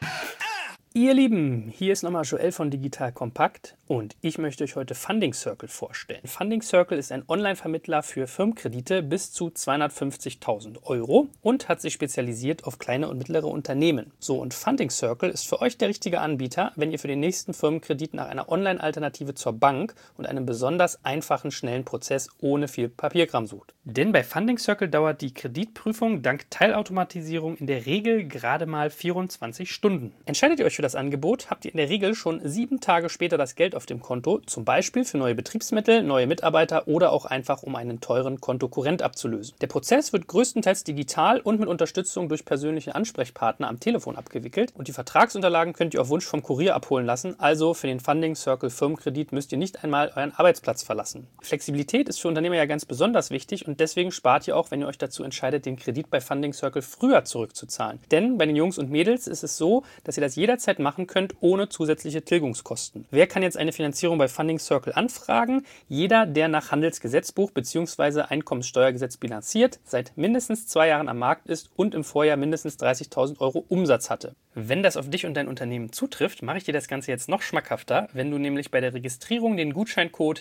Ihr Lieben, hier ist nochmal Joel von Digital Compact und ich möchte euch heute Funding Circle vorstellen. Funding Circle ist ein Online-Vermittler für Firmenkredite bis zu 250.000 € und hat sich spezialisiert auf kleine und mittlere Unternehmen. So, und Funding Circle ist für euch der richtige Anbieter, wenn ihr für den nächsten Firmenkredit nach einer Online-Alternative zur Bank und einem besonders einfachen, schnellen Prozess ohne viel Papierkram sucht. Denn bei Funding Circle dauert die Kreditprüfung dank Teilautomatisierung in der Regel gerade mal 24 Stunden. Entscheidet ihr euch für das Angebot, habt ihr in der Regel schon 7 Tage später das Geld auf dem Konto, zum Beispiel für neue Betriebsmittel, neue Mitarbeiter oder auch einfach um einen teuren Kontokurrent abzulösen. Der Prozess wird größtenteils digital und mit Unterstützung durch persönliche Ansprechpartner am Telefon abgewickelt und die Vertragsunterlagen könnt ihr auf Wunsch vom Kurier abholen lassen, also für den Funding Circle Firmenkredit müsst ihr nicht einmal euren Arbeitsplatz verlassen. Flexibilität ist für Unternehmer ja ganz besonders wichtig und deswegen spart ihr auch, wenn ihr euch dazu entscheidet, den Kredit bei Funding Circle früher zurückzuzahlen. Denn bei den Jungs und Mädels ist es so, dass ihr das jederzeit machen könnt, ohne zusätzliche Tilgungskosten. Wer kann jetzt eine Finanzierung bei Funding Circle anfragen? Jeder, der nach Handelsgesetzbuch bzw. Einkommenssteuergesetz bilanziert, seit mindestens 2 Jahren am Markt ist und im Vorjahr mindestens 30.000 € Umsatz hatte. Wenn das auf dich und dein Unternehmen zutrifft, mache ich dir das Ganze jetzt noch schmackhafter, wenn du nämlich bei der Registrierung den Gutscheincode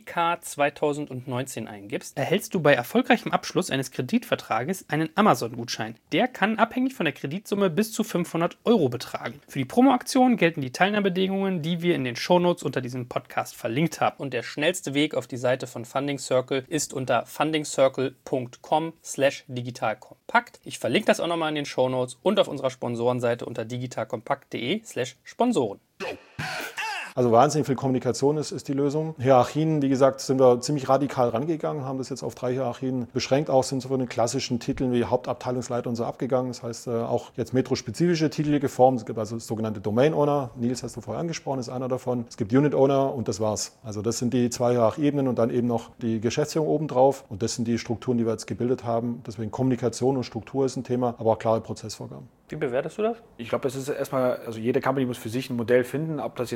DK2019 eingibst, erhältst du bei erfolgreichem Abschluss eines Kreditvertrages einen Amazon-Gutschein. Der kann abhängig von der Kreditsumme bis zu 500 € betragen. Für die Promo-Aktion gelten die Teilnahmebedingungen, die wir in den Shownotes unter diesem Podcast verlinkt haben. Und der schnellste Weg auf die Seite von Funding Circle ist unter fundingcircle.com/digitalkompakt. Ich verlinke das auch nochmal in den Shownotes und auf unserer Sponsorenseite unter digitalkompakt.de/Sponsoren. Also wahnsinnig viel Kommunikation ist die Lösung. Hierarchien, wie gesagt, sind wir ziemlich radikal rangegangen, haben das jetzt auf 3 Hierarchien beschränkt. Auch sind so von den klassischen Titeln wie Hauptabteilungsleiter und so abgegangen. Das heißt, auch jetzt metrospezifische Titel geformt. Es gibt also sogenannte Domain Owner. Nils hast du vorher angesprochen, ist einer davon. Es gibt Unit Owner und das war's. Also das sind die 2 Hierarchiebenen und dann eben noch die Geschäftsführung obendrauf. Und das sind die Strukturen, die wir jetzt gebildet haben. Deswegen Kommunikation und Struktur ist ein Thema, aber auch klare Prozessvorgaben. Wie bewertest du das? Ich glaube, es ist erstmal, also jede Company muss für sich ein Modell finden, ob das jetzt das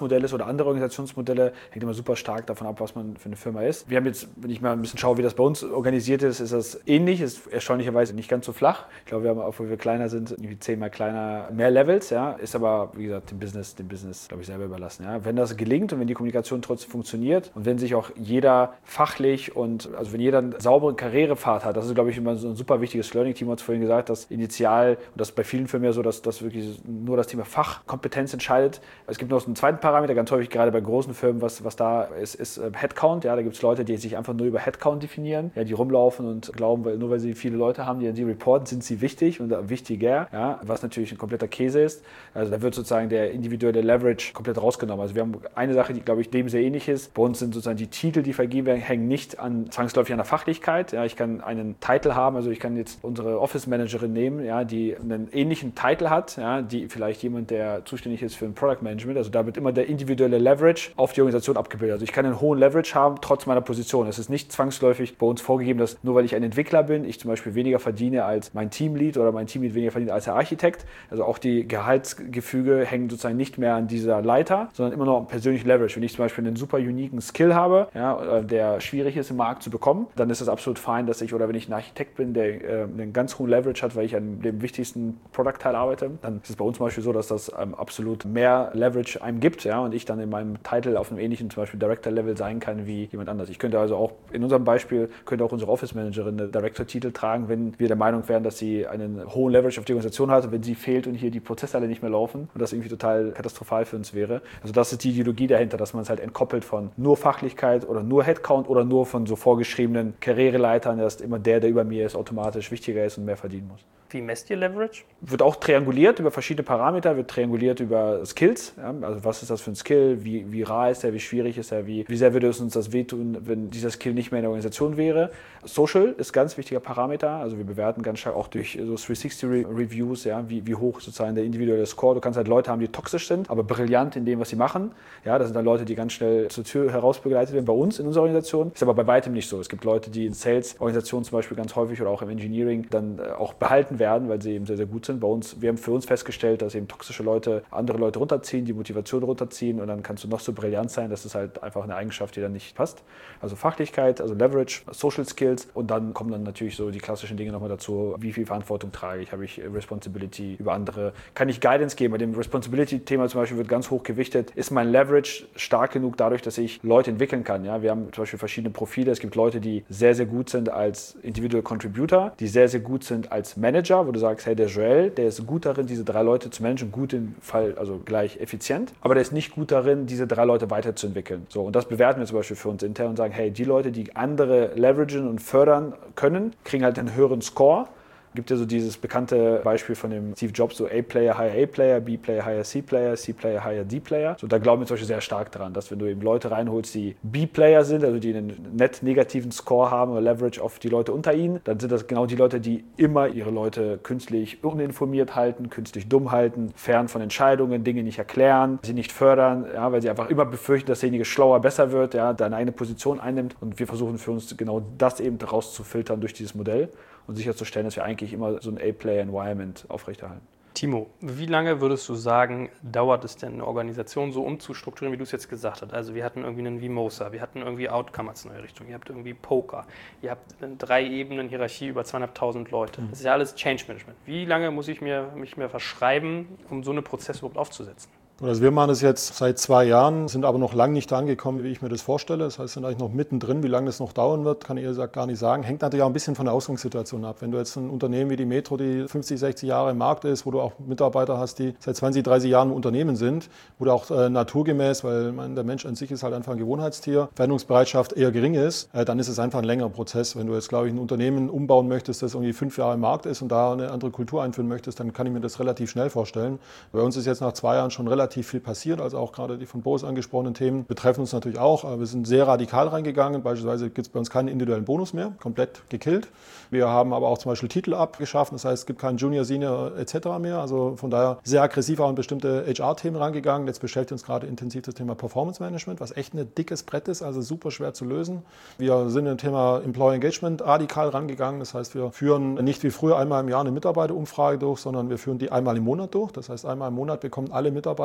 SaaS-Modell ist oder andere Organisationsmodelle, hängt immer super stark davon ab, was man für eine Firma ist. Wir haben jetzt, wenn ich mal ein bisschen schaue, wie das bei uns organisiert ist das ähnlich, ist erstaunlicherweise nicht ganz so flach. Ich glaube, wir haben, obwohl wir kleiner sind, irgendwie 10-mal kleiner, mehr Levels, ja, ist aber, wie gesagt, dem Business, glaube ich, selber überlassen. Ja. Wenn das gelingt und wenn die Kommunikation trotzdem funktioniert und wenn sich auch jeder fachlich und, also wenn jeder einen sauberen Karrierepfad hat, das ist, glaube ich, immer so ein super wichtiges Learning-Team, hat es vorhin gesagt, dass initial, und das ist bei vielen Firmen ja so, dass wirklich nur das Thema Fachkompetenz entscheidet. Es gibt noch einen zweiten Parameter, ganz häufig gerade bei großen Firmen, was da ist Headcount. Ja, da gibt es Leute, die sich einfach nur über Headcount definieren, ja, die rumlaufen und glauben, nur weil sie viele Leute haben, die an sie reporten, sind sie wichtig und wichtiger, ja, was natürlich ein kompletter Käse ist. Also da wird sozusagen der individuelle Leverage komplett rausgenommen. Also wir haben eine Sache, die, glaube ich, dem sehr ähnlich ist. Bei uns sind sozusagen die Titel, die vergeben werden, hängen nicht zwangsläufig an der Fachlichkeit. Ja, ich kann einen Titel haben, also ich kann jetzt unsere Office Managerin nehmen, ja, die einen ähnlichen Titel hat, ja, die vielleicht jemand, der zuständig ist für ein Product Management. Also da wird immer der individuelle Leverage auf die Organisation abgebildet. Also ich kann einen hohen Leverage haben, trotz meiner Position. Es ist nicht zwangsläufig bei uns vorgegeben, dass nur weil ich ein Entwickler bin, ich zum Beispiel weniger verdiene als mein Teamlead oder mein Teamlead weniger verdient als der Architekt. Also auch die Gehaltsgefüge hängen sozusagen nicht mehr an dieser Leiter, sondern immer noch persönlich Leverage. Wenn ich zum Beispiel einen super uniken Skill habe, ja, der schwierig ist im Markt zu bekommen, dann ist es absolut fein, dass ich, oder wenn ich ein Architekt bin, der einen ganz hohen Leverage hat, weil ich an dem wichtigsten Product-Teil arbeite, dann ist es bei uns zum Beispiel so, dass das absolut mehr Leverage einem gibt, ja, und ich dann in meinem Titel auf einem ähnlichen, zum Beispiel Director-Level sein kann wie jemand anders. Ich könnte also auch, in unserem Beispiel, könnte auch unsere Office-Managerin einen Director-Titel tragen, wenn wir der Meinung wären, dass sie einen hohen Leverage auf die Organisation hat und wenn sie fehlt und hier die Prozesse alle nicht mehr laufen und das irgendwie total katastrophal für uns wäre. Also das ist die Ideologie dahinter, dass man es halt entkoppelt von nur Fachlichkeit oder nur Headcount oder nur von so vorgeschriebenen Karriereleitern, dass immer der über mir ist, automatisch wichtiger ist und mehr verdienen muss. Wie messt ihr Leverage? Wird auch trianguliert über verschiedene Parameter, wird trianguliert über Skills. Ja, also was ist das für ein Skill, wie rar ist er, wie schwierig ist er, wie sehr würde es uns das wehtun, wenn dieser Skill nicht mehr in der Organisation wäre. Social ist ein ganz wichtiger Parameter, also wir bewerten ganz stark auch durch so 360-Reviews, ja, wie hoch sozusagen der individuelle Score. Du kannst halt Leute haben, die toxisch sind, aber brillant in dem, was sie machen. Ja, das sind dann Leute, die ganz schnell zur Tür heraus begleitet werden bei uns in unserer Organisation. Ist aber bei weitem nicht so. Es gibt Leute, die in Sales-Organisationen zum Beispiel ganz häufig oder auch im Engineering dann auch behalten werden, weil sie eben sehr, sehr gut sind. Wir haben für uns festgestellt, dass eben toxische Leute andere Leute runterziehen, die Motivation runterziehen und dann kannst du noch so brillant sein, das ist halt einfach eine Eigenschaft, die dann nicht passt. Also Fachlichkeit, also Leverage, Social Skills und dann kommen dann natürlich so die klassischen Dinge nochmal dazu, wie viel Verantwortung trage ich, habe ich Responsibility über andere, kann ich Guidance geben. Bei dem Responsibility-Thema zum Beispiel wird ganz hoch gewichtet, ist mein Leverage stark genug dadurch, dass ich Leute entwickeln kann. Ja? Wir haben zum Beispiel verschiedene Profile, es gibt Leute, die sehr, sehr gut sind als Individual Contributor, die sehr, sehr gut sind als Manager, wo du sagst, hey, der Joel, der ist gut darin, diese 3 Leute zu managen, gut im Fall, also gleich effizient, aber der ist nicht gut darin, diese 3 Leute weiterzuentwickeln. So, und das bewerten wir zum Beispiel für uns intern und sagen, hey, die Leute, die andere leveragen und fördern können, kriegen halt einen höheren Score. Gibt ja so dieses bekannte Beispiel von dem Steve Jobs, so A-Player, hire A-Player, B-Player, hire C-Player, C-Player, hire D-Player. So, da glauben wir zum Beispiel sehr stark dran, dass wenn du eben Leute reinholst, die B-Player sind, also die einen net negativen Score haben oder Leverage auf die Leute unter ihnen, dann sind das genau die Leute, die immer ihre Leute künstlich uninformiert halten, künstlich dumm halten, fern von Entscheidungen, Dinge nicht erklären, sie nicht fördern, ja, weil sie einfach immer befürchten, dass derjenige schlauer, besser wird, ja, deine eigene Position einnimmt. Und wir versuchen für uns genau das eben rauszufiltern durch dieses Modell und sicherzustellen, dass wir eigentlich immer so ein A-Player-Environment aufrechterhalten. Timo, wie lange würdest du sagen, dauert es denn, eine Organisation so umzustrukturieren, wie du es jetzt gesagt hast? Also wir hatten irgendwie einen Vimosa, wir hatten irgendwie Outcome als neue Richtung, ihr habt irgendwie Poker, ihr habt eine 3-Ebenen-Hierarchie über 2.500 Leute. Das ist ja alles Change Management. Wie lange muss ich mich mehr verschreiben, um so eine Prozesse überhaupt aufzusetzen? Also wir machen das jetzt seit 2 Jahren, sind aber noch lange nicht da angekommen, wie ich mir das vorstelle. Das heißt, sind eigentlich noch mittendrin. Wie lange das noch dauern wird, kann ich ehrlich gesagt gar nicht sagen. Hängt natürlich auch ein bisschen von der Ausgangssituation ab. Wenn du jetzt ein Unternehmen wie die Metro, die 50, 60 Jahre im Markt ist, wo du auch Mitarbeiter hast, die seit 20, 30 Jahren im Unternehmen sind, wo du auch naturgemäß, weil der Mensch an sich ist halt einfach ein Gewohnheitstier, Veränderungsbereitschaft eher gering ist, dann ist es einfach ein längerer Prozess. Wenn du jetzt, glaube ich, ein Unternehmen umbauen möchtest, das irgendwie 5 Jahre im Markt ist und da eine andere Kultur einführen möchtest, dann kann ich mir das relativ schnell vorstellen. Bei uns ist jetzt nach 2 Jahren schon relativ viel passiert. Also auch gerade die von Boris angesprochenen Themen betreffen uns natürlich auch. Wir sind sehr radikal reingegangen. Beispielsweise gibt es bei uns keinen individuellen Bonus mehr, komplett gekillt. Wir haben aber auch zum Beispiel Titel abgeschafft. Das heißt, es gibt keinen Junior, Senior etc. mehr. Also von daher sehr aggressiv auch an bestimmte HR-Themen rangegangen. Jetzt beschäftigt uns gerade intensiv das Thema Performance Management, was echt ein dickes Brett ist, also super schwer zu lösen. Wir sind im Thema Employee Engagement radikal rangegangen. Das heißt, wir führen nicht wie früher einmal im Jahr eine Mitarbeiterumfrage durch, sondern wir führen die einmal im Monat durch. Das heißt, einmal im Monat bekommen alle Mitarbeiter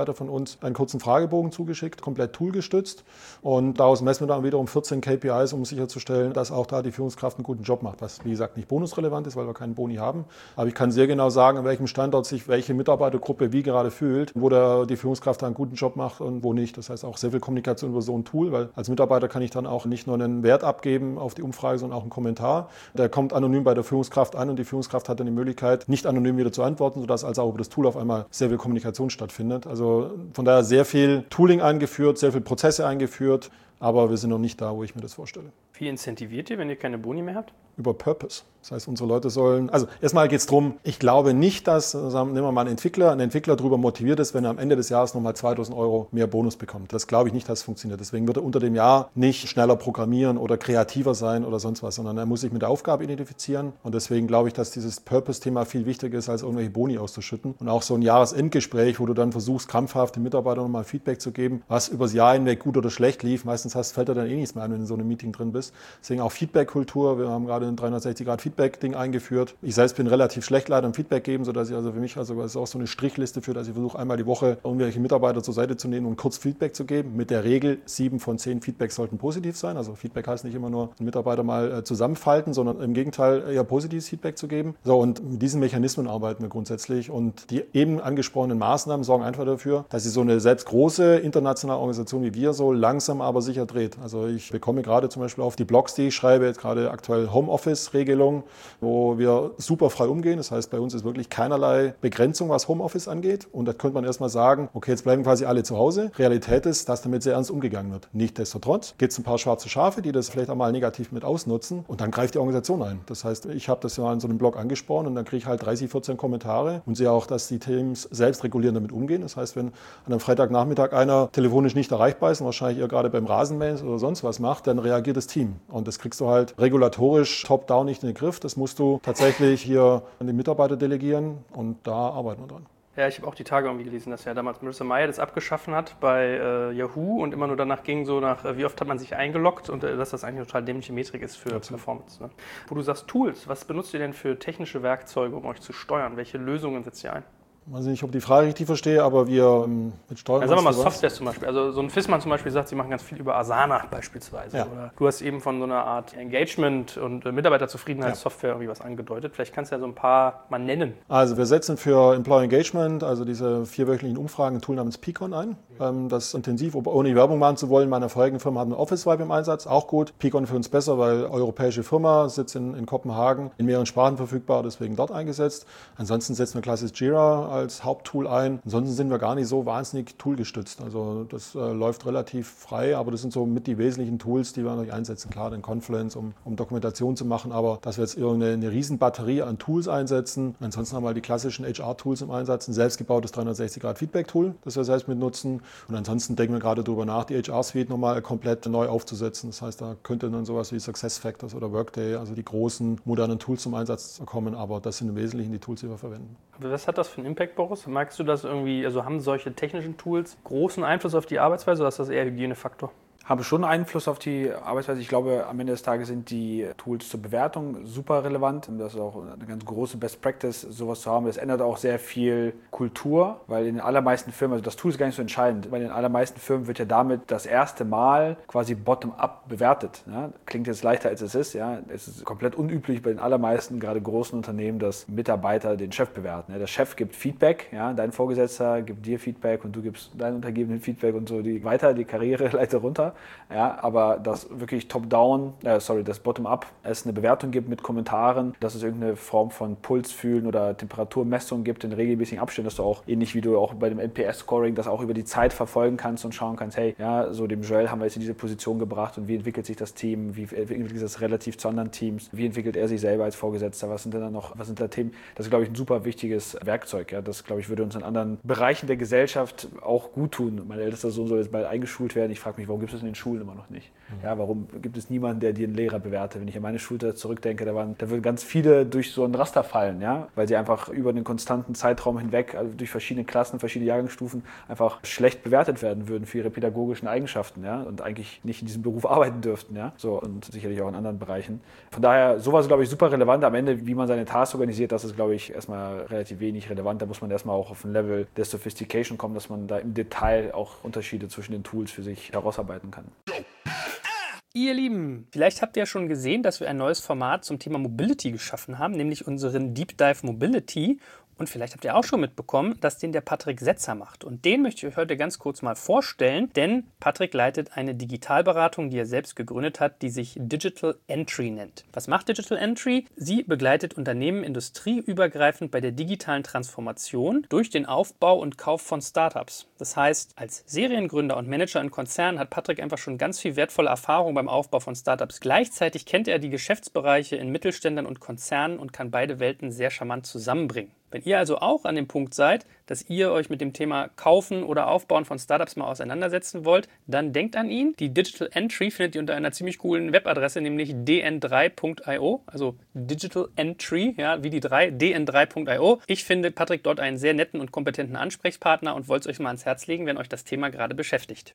Mitarbeiter von uns einen kurzen Fragebogen zugeschickt, komplett toolgestützt. Und daraus messen wir dann wiederum 14 KPIs, um sicherzustellen, dass auch da die Führungskraft einen guten Job macht. Was, wie gesagt, nicht bonusrelevant ist, weil wir keinen Boni haben. Aber ich kann sehr genau sagen, an welchem Standort sich welche Mitarbeitergruppe wie gerade fühlt, wo die Führungskraft da einen guten Job macht und wo nicht. Das heißt auch sehr viel Kommunikation über so ein Tool, weil als Mitarbeiter kann ich dann auch nicht nur einen Wert abgeben auf die Umfrage, sondern auch einen Kommentar. Der kommt anonym bei der Führungskraft an und die Führungskraft hat dann die Möglichkeit, nicht anonym wieder zu antworten, sodass also auch über das Tool auf einmal sehr viel Kommunikation stattfindet. Also von daher sehr viel Tooling eingeführt, sehr viel Prozesse eingeführt, aber wir sind noch nicht da, wo ich mir das vorstelle. Wie incentiviert ihr, wenn ihr keine Boni mehr habt? Über Purpose. Das heißt, unsere Leute sollen, also erstmal geht es darum, ich glaube nicht, dass, nehmen wir mal einen Entwickler darüber motiviert ist, wenn er am Ende des Jahres nochmal 2.000 € mehr Bonus bekommt. Das glaube ich nicht, dass es funktioniert. Deswegen wird er unter dem Jahr nicht schneller programmieren oder kreativer sein oder sonst was, sondern er muss sich mit der Aufgabe identifizieren. Und deswegen glaube ich, dass dieses Purpose-Thema viel wichtiger ist, als irgendwelche Boni auszuschütten. Und auch so ein Jahresendgespräch, wo du dann versuchst, krampfhaft den Mitarbeitern nochmal Feedback zu geben, was übers Jahr hinweg gut oder schlecht lief. Meistens fällt dir dann nichts mehr ein, wenn du in so einem Meeting drin bist. Deswegen auch Feedback-Kultur. Wir haben gerade ein 360-Grad-Feedback-Ding eingeführt. Ich selbst bin relativ schlecht leider im Feedback geben, sodass ich also für mich, also das ist auch so eine Strichliste für, dass ich versuche, einmal die Woche irgendwelche Mitarbeiter zur Seite zu nehmen und kurz Feedback zu geben. Mit der Regel 7 von 10 Feedbacks sollten positiv sein. Also Feedback heißt nicht immer nur einen Mitarbeiter mal zusammenfalten, sondern im Gegenteil eher positives Feedback zu geben. So, und mit diesen Mechanismen arbeiten wir grundsätzlich und die eben angesprochenen Maßnahmen sorgen einfach dafür, dass sich so eine selbst große internationale Organisation wie wir so langsam aber sicher dreht. Also ich bekomme gerade zum Beispiel auf die Blogs, die ich schreibe, jetzt gerade aktuell Homeoffice-Regelung, wo wir super frei umgehen. Das heißt, bei uns ist wirklich keinerlei Begrenzung, was Homeoffice angeht. Und da könnte man erstmal sagen, okay, jetzt bleiben quasi alle zu Hause. Realität ist, dass damit sehr ernst umgegangen wird. Nichtsdestotrotz gibt es ein paar schwarze Schafe, die das vielleicht auch mal negativ mit ausnutzen. Und dann greift die Organisation ein. Das heißt, ich habe das ja in so einem Blog angesprochen und dann kriege ich halt 30, 14 Kommentare und sehe auch, dass die Teams selbst regulierend damit umgehen. Das heißt, wenn an einem Freitagnachmittag einer telefonisch nicht erreichbar ist und wahrscheinlich eher gerade beim Rasenmähen oder sonst was macht, dann reagiert das Team. Und das kriegst du halt regulatorisch top-down nicht in den Griff. Das musst du tatsächlich hier an die Mitarbeiter delegieren und da arbeiten wir dran. Ja, ich habe auch die Tage irgendwie gelesen, dass ja damals Marissa Mayer das abgeschaffen hat bei Yahoo und immer nur danach ging so nach, wie oft hat man sich eingeloggt und dass das eigentlich eine total dämliche Metrik ist für Performance. Ne? Wo du sagst Tools, was benutzt ihr denn für technische Werkzeuge, um euch zu steuern? Welche Lösungen setzt ihr ein? Ich weiß nicht, ob ich die Frage richtig verstehe, aber wir mit Steuerung... Also sagen wir mal Software zum Beispiel. Also so ein Fissmann zum Beispiel sagt, sie machen ganz viel über Asana beispielsweise. Ja. Oder du hast eben von so einer Art Engagement und Mitarbeiterzufriedenheitssoftware irgendwie was angedeutet. Vielleicht kannst du ja so ein paar mal nennen. Also wir setzen für Employee Engagement, also diese 4-wöchentlichen Umfragen, ein Tool namens Peakon ein. Das intensiv, ohne Werbung machen zu wollen, in meiner vorherigen Firma hatten wir Office Vibe im Einsatz, auch gut. Peakon für uns besser, weil europäische Firma, sitzt in Kopenhagen, in mehreren Sprachen verfügbar, deswegen dort eingesetzt. Ansonsten setzen wir klassisch Jira als Haupttool ein. Ansonsten sind wir gar nicht so wahnsinnig toolgestützt. Also das läuft relativ frei, aber das sind so mit die wesentlichen Tools, die wir natürlich einsetzen. Klar, den Confluence, um Dokumentation zu machen, aber dass wir jetzt irgendeine riesen Batterie an Tools einsetzen. Ansonsten haben wir die klassischen HR-Tools im Einsatz, ein selbstgebautes 360-Grad-Feedback-Tool, das wir selbst mit nutzen. Und ansonsten denken wir gerade darüber nach, die HR-Suite nochmal komplett neu aufzusetzen. Das heißt, da könnte dann sowas wie SuccessFactors oder Workday, also die großen modernen Tools zum Einsatz kommen, aber das sind im Wesentlichen die Tools, die wir verwenden. Was hat das für einen Impact, Boris? Merkst du das irgendwie, also haben solche technischen Tools großen Einfluss auf die Arbeitsweise oder ist das eher Hygienefaktor? Haben schon Einfluss auf die Arbeitsweise. Ich glaube, am Ende des Tages sind die Tools zur Bewertung super relevant. Das ist auch eine ganz große Best Practice, sowas zu haben. Das ändert auch sehr viel Kultur, weil in den allermeisten Firmen, also das Tool ist gar nicht so entscheidend, weil in den allermeisten Firmen wird ja damit das erste Mal quasi bottom-up bewertet. Ja? Klingt jetzt leichter, als es ist. Ja? Es ist komplett unüblich bei den allermeisten, gerade großen Unternehmen, dass Mitarbeiter den Chef bewerten. Ja? Der Chef gibt Feedback, ja? Dein Vorgesetzter gibt dir Feedback und du gibst deinen Untergebenen Feedback und so die Karriereleiter runter. Ja, aber dass wirklich das Bottom-up es eine Bewertung gibt mit Kommentaren, dass es irgendeine Form von Pulsfühlen oder Temperaturmessung gibt in regelmäßigen Abständen, dass du auch, ähnlich wie du auch bei dem NPS-Scoring, das auch über die Zeit verfolgen kannst und schauen kannst, hey, ja, so dem Joel haben wir jetzt in diese Position gebracht und wie entwickelt sich das Team, wie entwickelt sich das relativ zu anderen Teams, wie entwickelt er sich selber als Vorgesetzter, was sind da Themen? Das ist, glaube ich, ein super wichtiges Werkzeug. Ja? Das, glaube ich, würde uns in anderen Bereichen der Gesellschaft auch gut tun. Mein ältester Sohn soll jetzt bald eingeschult werden. Ich frage mich, warum gibt es das den Schulen immer noch nicht. Ja, warum gibt es niemanden, der dir einen Lehrer bewertet? Wenn ich an meine Schulzeit zurückdenke, da würden ganz viele durch so ein Raster fallen, ja, weil sie einfach über den konstanten Zeitraum hinweg, also durch verschiedene Klassen, verschiedene Jahrgangsstufen einfach schlecht bewertet werden würden für ihre pädagogischen Eigenschaften, ja, und eigentlich nicht in diesem Beruf arbeiten dürften, ja, so, und sicherlich auch in anderen Bereichen. Von daher, sowas glaube ich super relevant. Am Ende, wie man seine Tasks organisiert, das ist glaube ich erstmal relativ wenig relevant. Da muss man erstmal auch auf ein Level der Sophistication kommen, dass man da im Detail auch Unterschiede zwischen den Tools für sich herausarbeiten kann. Ihr Lieben, vielleicht habt ihr ja schon gesehen, dass wir ein neues Format zum Thema Mobility geschaffen haben, nämlich unseren Deep Dive Mobility. Und vielleicht habt ihr auch schon mitbekommen, dass den der Patrick Setzer macht. Und den möchte ich euch heute ganz kurz mal vorstellen, denn Patrick leitet eine Digitalberatung, die er selbst gegründet hat, die sich Digital Entry nennt. Was macht Digital Entry? Sie begleitet Unternehmen industrieübergreifend bei der digitalen Transformation durch den Aufbau und Kauf von Startups. Das heißt, als Seriengründer und Manager in Konzernen hat Patrick einfach schon ganz viel wertvolle Erfahrung beim Aufbau von Startups. Gleichzeitig kennt er die Geschäftsbereiche in Mittelständlern und Konzernen und kann beide Welten sehr charmant zusammenbringen. Wenn ihr also auch an dem Punkt seid, dass ihr euch mit dem Thema Kaufen oder Aufbauen von Startups mal auseinandersetzen wollt, dann denkt an ihn. Die Digital Entry findet ihr unter einer ziemlich coolen Webadresse, nämlich dn3.io, also Digital Entry, ja, wie die 3, dn3.io. Ich finde Patrick dort einen sehr netten und kompetenten Ansprechpartner und wollte es euch mal ans Herz legen, wenn euch das Thema gerade beschäftigt.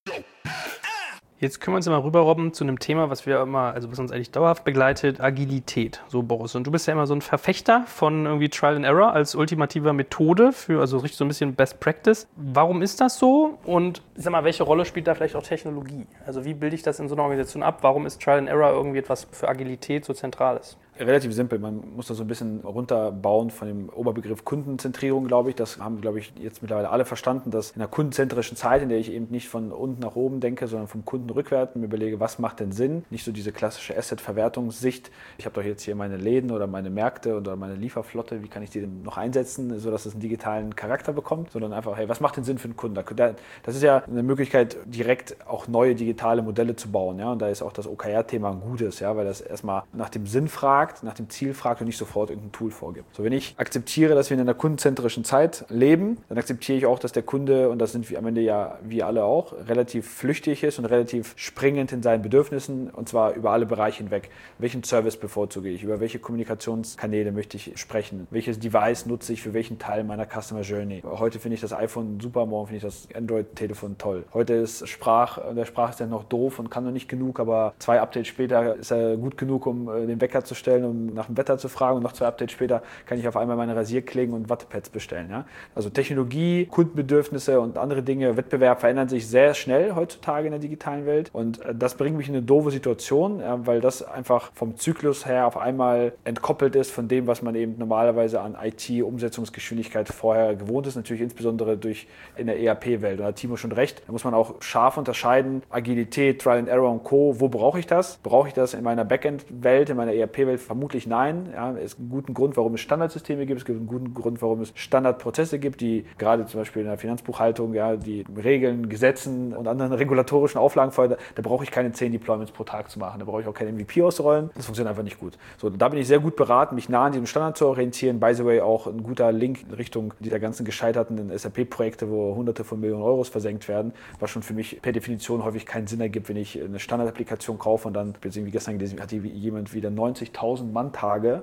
Jetzt können wir uns mal rüberrobben zu einem Thema, was was uns eigentlich dauerhaft begleitet, Agilität. So, Boris. Und du bist ja immer so ein Verfechter von irgendwie Trial and Error als ultimativer Methode also richtig so ein bisschen Best Practice. Warum ist das so? Und ich sag mal, welche Rolle spielt da vielleicht auch Technologie? Also wie bilde ich das in so einer Organisation ab? Warum ist Trial and Error irgendwie etwas für Agilität so Zentrales? Relativ simpel. Man muss das so ein bisschen runterbauen von dem Oberbegriff Kundenzentrierung, glaube ich. Das haben, glaube ich, jetzt mittlerweile alle verstanden, dass in einer kundenzentrischen Zeit, in der ich eben nicht von unten nach oben denke, sondern vom Kunden rückwärts mir überlege, was macht denn Sinn? Nicht so diese klassische Asset-Verwertungssicht. Ich habe doch jetzt hier meine Läden oder meine Märkte oder meine Lieferflotte. Wie kann ich die denn noch einsetzen, sodass es einen digitalen Charakter bekommt? Sondern einfach, hey, was macht denn Sinn für den Kunden? Das ist ja eine Möglichkeit, direkt auch neue digitale Modelle zu bauen. Ja? Und da ist auch das OKR-Thema ein gutes, ja? Weil das erstmal nach dem Sinn fragt, nach dem Ziel fragt und nicht sofort irgendein Tool vorgibt. So, wenn ich akzeptiere, dass wir in einer kundenzentrischen Zeit leben, dann akzeptiere ich auch, dass der Kunde, und das sind wir am Ende ja wir alle auch, relativ flüchtig ist und relativ springend in seinen Bedürfnissen, und zwar über alle Bereiche hinweg. Welchen Service bevorzuge ich? Über welche Kommunikationskanäle möchte ich sprechen? Welches Device nutze ich für welchen Teil meiner Customer Journey? Heute finde ich das iPhone super, morgen finde ich das Android-Telefon toll. Heute ist der Sprachassistent noch doof und kann noch nicht genug, aber 2 Updates später ist er gut genug, um den Wecker zu stellen, um nach dem Wetter zu fragen, und noch 2 Updates später kann ich auf einmal meine Rasierklingen und Wattepads bestellen. Ja? Also Technologie, Kundenbedürfnisse und andere Dinge, Wettbewerb verändern sich sehr schnell heutzutage in der digitalen Welt, und das bringt mich in eine doofe Situation, weil das einfach vom Zyklus her auf einmal entkoppelt ist von dem, was man eben normalerweise an IT-Umsetzungsgeschwindigkeit vorher gewohnt ist, natürlich insbesondere in der ERP-Welt. Da hat Timo schon recht, da muss man auch scharf unterscheiden, Agilität, Trial and Error und Co. Wo brauche ich das? Brauche ich das in meiner Backend-Welt, in meiner ERP-Welt? Vermutlich nein. Ja, es gibt einen guten Grund, warum es Standardsysteme gibt. Es gibt einen guten Grund, warum es Standardprozesse gibt, die gerade zum Beispiel in der Finanzbuchhaltung, ja, die Regeln, Gesetzen und anderen regulatorischen Auflagen fordern. Da brauche ich keine 10 Deployments pro Tag zu machen. Da brauche ich auch kein MVP ausrollen. Das funktioniert einfach nicht gut. So, da bin ich sehr gut beraten, mich nah an diesem Standard zu orientieren. By the way, auch ein guter Link in Richtung dieser ganzen gescheiterten SAP-Projekte, wo Hunderte von Millionen Euros versenkt werden, was schon für mich per Definition häufig keinen Sinn ergibt, wenn ich eine Standardapplikation kaufe und dann, wie gestern gelesen, hat jemand wieder 90.000 Manntage,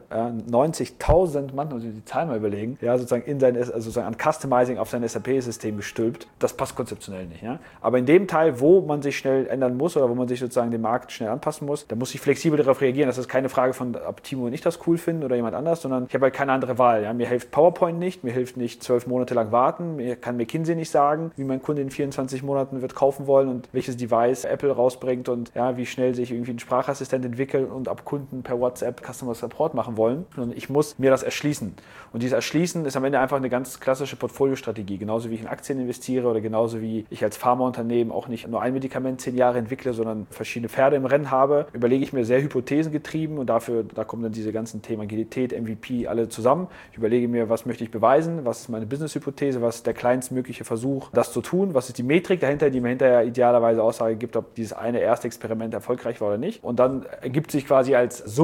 90.000 Mann, muss ich die Zahl mal überlegen, ja, sozusagen an Customizing auf sein SAP-System gestülpt. Das passt konzeptionell nicht. Ja? Aber in dem Teil, wo man sich schnell ändern muss oder wo man sich sozusagen dem Markt schnell anpassen muss, da muss ich flexibel darauf reagieren. Das ist keine Frage von, ob Timo und ich das cool finden oder jemand anders, sondern ich habe halt keine andere Wahl. Ja? Mir hilft PowerPoint nicht, mir hilft nicht 12 Monate lang warten, mir kann McKinsey nicht sagen, wie mein Kunde in 24 Monaten wird kaufen wollen und welches Device Apple rausbringt und ja, wie schnell sich irgendwie ein Sprachassistent entwickelt und ab Kunden per WhatsApp Customer Support machen wollen, sondern ich muss mir das erschließen. Und dieses Erschließen ist am Ende einfach eine ganz klassische Portfoliostrategie. Genauso wie ich in Aktien investiere oder genauso wie ich als Pharmaunternehmen auch nicht nur ein Medikament 10 Jahre entwickle, sondern verschiedene Pferde im Rennen habe, überlege ich mir sehr hypothesengetrieben, und da kommen dann diese ganzen Themen Agilität, MVP, alle zusammen. Ich überlege mir, was möchte ich beweisen, was ist meine Business-Hypothese, was ist der kleinstmögliche Versuch, das zu tun, was ist die Metrik dahinter, die mir hinterher idealerweise Aussage gibt, ob dieses eine erste Experiment erfolgreich war oder nicht. Und dann ergibt sich quasi als Summe daraus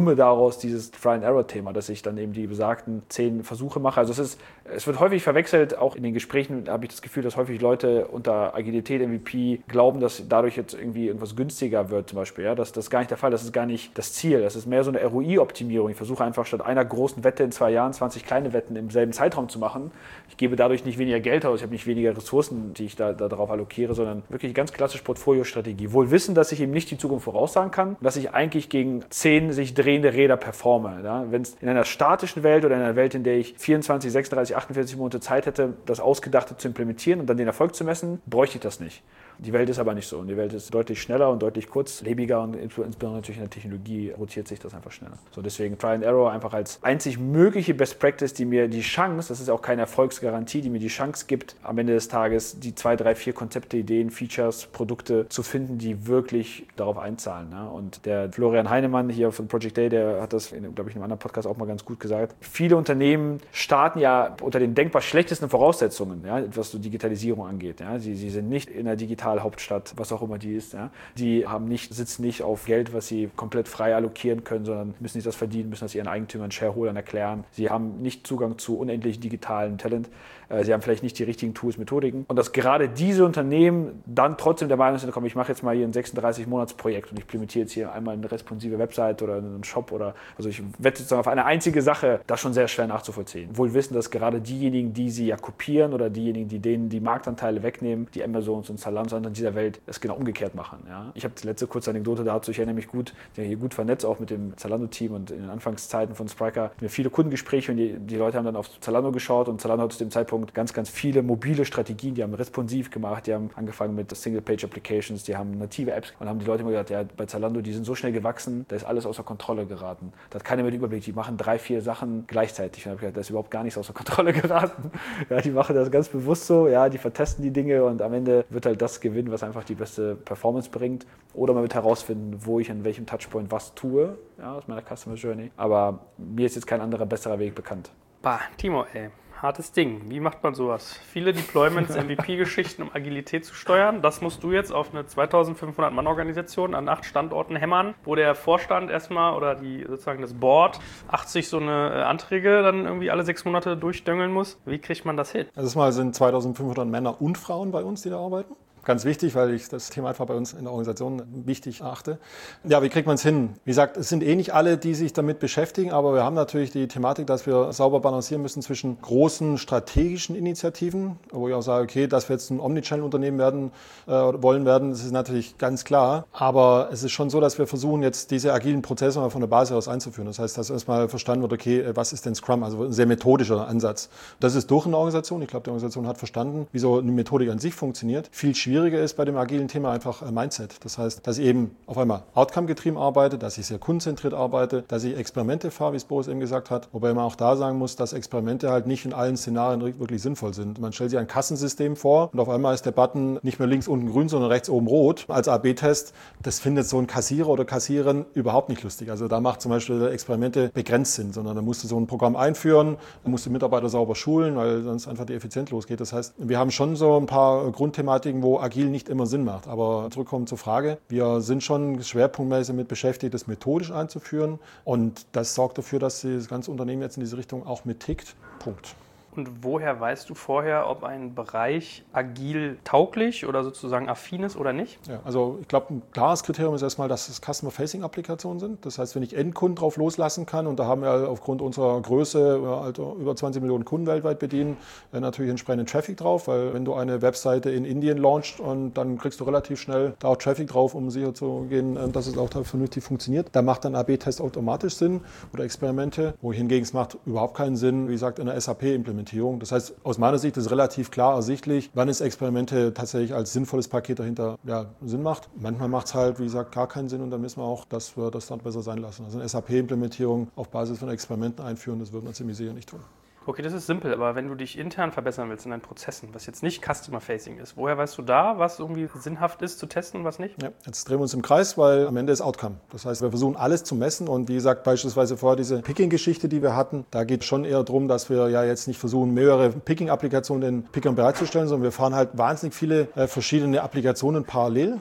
heraus dieses Try-and-Error-Thema, dass ich dann eben die besagten 10 Versuche mache. Also es wird häufig verwechselt, auch in den Gesprächen habe ich das Gefühl, dass häufig Leute unter Agilität, MVP glauben, dass dadurch jetzt irgendwie irgendwas günstiger wird zum Beispiel. Ja? Das ist gar nicht der Fall, das ist gar nicht das Ziel. Das ist mehr so eine ROI-Optimierung. Ich versuche einfach statt einer großen Wette in 2 Jahren 20 kleine Wetten im selben Zeitraum zu machen. Ich gebe dadurch nicht weniger Geld aus, ich habe nicht weniger Ressourcen, die ich da darauf allokiere, sondern wirklich ganz klassisch Portfoliostrategie. Wohl wissen, dass ich eben nicht die Zukunft voraussagen kann, dass ich eigentlich gegen 10 sich drehende Räder performe. Ja? Wenn es in einer statischen Welt oder in einer Welt, in der ich 24, 36, 48 Monate Zeit hätte, das Ausgedachte zu implementieren und dann den Erfolg zu messen, bräuchte ich das nicht. Die Welt ist aber nicht so. Und die Welt ist deutlich schneller und deutlich kurzlebiger und insbesondere natürlich in der Technologie rotiert sich das einfach schneller. So, deswegen Try and Error einfach als einzig mögliche Best Practice, die mir die Chance, das ist auch keine Erfolgsgarantie, die mir die Chance gibt, am Ende des Tages die 2, 3, 4 Konzepte, Ideen, Features, Produkte zu finden, die wirklich darauf einzahlen. Ne? Und der Florian Heinemann hier von Project Day, der hat das, glaube ich, in einem anderen Podcast auch mal ganz gut gesagt. Viele Unternehmen starten ja unter den denkbar schlechtesten Voraussetzungen, ja, was so Digitalisierung angeht. Ja? Sie sind nicht in der Hauptstadt, was auch immer die ist. Ja. Die sitzen nicht auf Geld, was sie komplett frei allokieren können, sondern müssen sich das verdienen, müssen das ihren Eigentümern, Shareholdern erklären. Sie haben nicht Zugang zu unendlich digitalen Talent. Sie haben vielleicht nicht die richtigen Tools, Methodiken. Und dass gerade diese Unternehmen dann trotzdem der Meinung sind, komm, ich mache jetzt mal hier ein 36-Monats-Projekt und ich implementiere jetzt hier einmal eine responsive Website oder einen Shop also ich wette sozusagen auf eine einzige Sache, das ist schon sehr schwer nachzuvollziehen. Wohl wissen, dass gerade diejenigen, die sie ja kopieren oder diejenigen, die denen die Marktanteile wegnehmen, die Amazons und Zalando in dieser Welt, es genau umgekehrt machen. Ja. Ich habe die letzte kurze Anekdote dazu, ich erinnere mich gut, ich bin hier gut vernetzt, auch mit dem Zalando-Team und in den Anfangszeiten von Spryker, wir viele Kundengespräche und die Leute haben dann auf Zalando geschaut und Zalando hat zu dem Zeitpunkt ganz, ganz viele mobile Strategien, die haben responsiv gemacht, die haben angefangen mit Single-Page-Applications, die haben native Apps und haben die Leute immer gesagt, ja, bei Zalando, die sind so schnell gewachsen, da ist alles außer Kontrolle geraten. Da hat keiner mehr den Überblick, die machen 3, 4 Sachen gleichzeitig. Und ich habe gesagt, da ist überhaupt gar nichts außer Kontrolle geraten. Ja, die machen das ganz bewusst so, ja, die vertesten die Dinge und am Ende wird halt das gewinnen, was einfach die beste Performance bringt. Oder man wird herausfinden, wo ich an welchem Touchpoint was tue, ja, aus meiner Customer Journey. Aber mir ist jetzt kein anderer, besserer Weg bekannt. Bah, Timo, ey. Hartes Ding. Wie macht man sowas? Viele Deployments, MVP-Geschichten, um Agilität zu steuern. Das musst du jetzt auf eine 2500-Mann-Organisation an 8 Standorten hämmern, wo der Vorstand erstmal oder sozusagen das Board 80 so eine Anträge dann irgendwie alle 6 Monate durchdöngeln muss. Wie kriegt man das hin? Also erstmal sind 2500 Männer und Frauen bei uns, die da arbeiten. Ganz wichtig, weil ich das Thema einfach bei uns in der Organisation wichtig achte. Ja, wie kriegt man es hin? Wie gesagt, es sind nicht alle, die sich damit beschäftigen, aber wir haben natürlich die Thematik, dass wir sauber balancieren müssen zwischen großen strategischen Initiativen, wo ich auch sage, okay, dass wir jetzt ein Omnichannel-Unternehmen wollen werden, das ist natürlich ganz klar. Aber es ist schon so, dass wir versuchen, jetzt diese agilen Prozesse mal von der Basis aus einzuführen. Das heißt, dass erstmal verstanden wird, okay, was ist denn Scrum? Also ein sehr methodischer Ansatz. Das ist durch in der Organisation. Ich glaube, die Organisation hat verstanden, wie so eine Methodik an sich funktioniert. Viel schwieriger ist bei dem agilen Thema einfach Mindset. Das heißt, dass ich eben auf einmal outcome-getrieben arbeite, dass ich sehr kundenzentriert arbeite, dass ich Experimente fahre, wie es Boris eben gesagt hat. Wobei man auch da sagen muss, dass Experimente halt nicht in allen Szenarien wirklich sinnvoll sind. Man stellt sich ein Kassensystem vor und auf einmal ist der Button nicht mehr links unten grün, sondern rechts oben rot. Als AB-Test, das findet so ein Kassierer oder Kassiererin überhaupt nicht lustig. Also da macht zum Beispiel Experimente begrenzt Sinn, sondern da musst du so ein Programm einführen, da musst du Mitarbeiter sauber schulen, weil sonst einfach die Effizienz losgeht. Das heißt, wir haben schon so ein paar Grundthematiken, wo agil nicht immer Sinn macht. Aber zurückkommen zur Frage, wir sind schon schwerpunktmäßig mit beschäftigt, das methodisch einzuführen und das sorgt dafür, dass das ganze Unternehmen jetzt in diese Richtung auch mittickt. Punkt. Und woher weißt du vorher, ob ein Bereich agil tauglich oder sozusagen affin ist oder nicht? Ja, also ich glaube, ein klares Kriterium ist erstmal, dass es Customer-Facing-Applikationen sind. Das heißt, wenn ich Endkunden drauf loslassen kann, und da haben wir aufgrund unserer Größe über 20 Millionen Kunden weltweit bedienen, natürlich entsprechenden Traffic drauf, weil wenn du eine Webseite in Indien launchst und dann kriegst du relativ schnell da auch Traffic drauf, um sicher zu gehen, dass es auch da vernünftig funktioniert. Da macht dann AB-Test automatisch Sinn oder Experimente, wo hingegen es macht überhaupt keinen Sinn, wie gesagt, in der SAP-Implementierung. Das heißt, aus meiner Sicht ist relativ klar ersichtlich, wann es Experimente tatsächlich als sinnvolles Paket dahinter Sinn macht. Manchmal macht es halt, wie gesagt, gar keinen Sinn und dann wissen wir auch, dass wir das dann besser sein lassen. Also eine SAP-Implementierung auf Basis von Experimenten einführen, das wird man ziemlich sicher nicht tun. Okay, das ist simpel, aber wenn du dich intern verbessern willst in deinen Prozessen, was jetzt nicht Customer-Facing ist, woher weißt du da, was irgendwie sinnhaft ist zu testen und was nicht? Ja, jetzt drehen wir uns im Kreis, weil am Ende ist Outcome. Das heißt, wir versuchen alles zu messen und wie gesagt, beispielsweise vorher diese Picking-Geschichte, die wir hatten, da geht es schon eher darum, dass wir ja jetzt nicht versuchen, mehrere Picking-Applikationen den Pickern bereitzustellen, sondern wir fahren halt wahnsinnig viele verschiedene Applikationen parallel.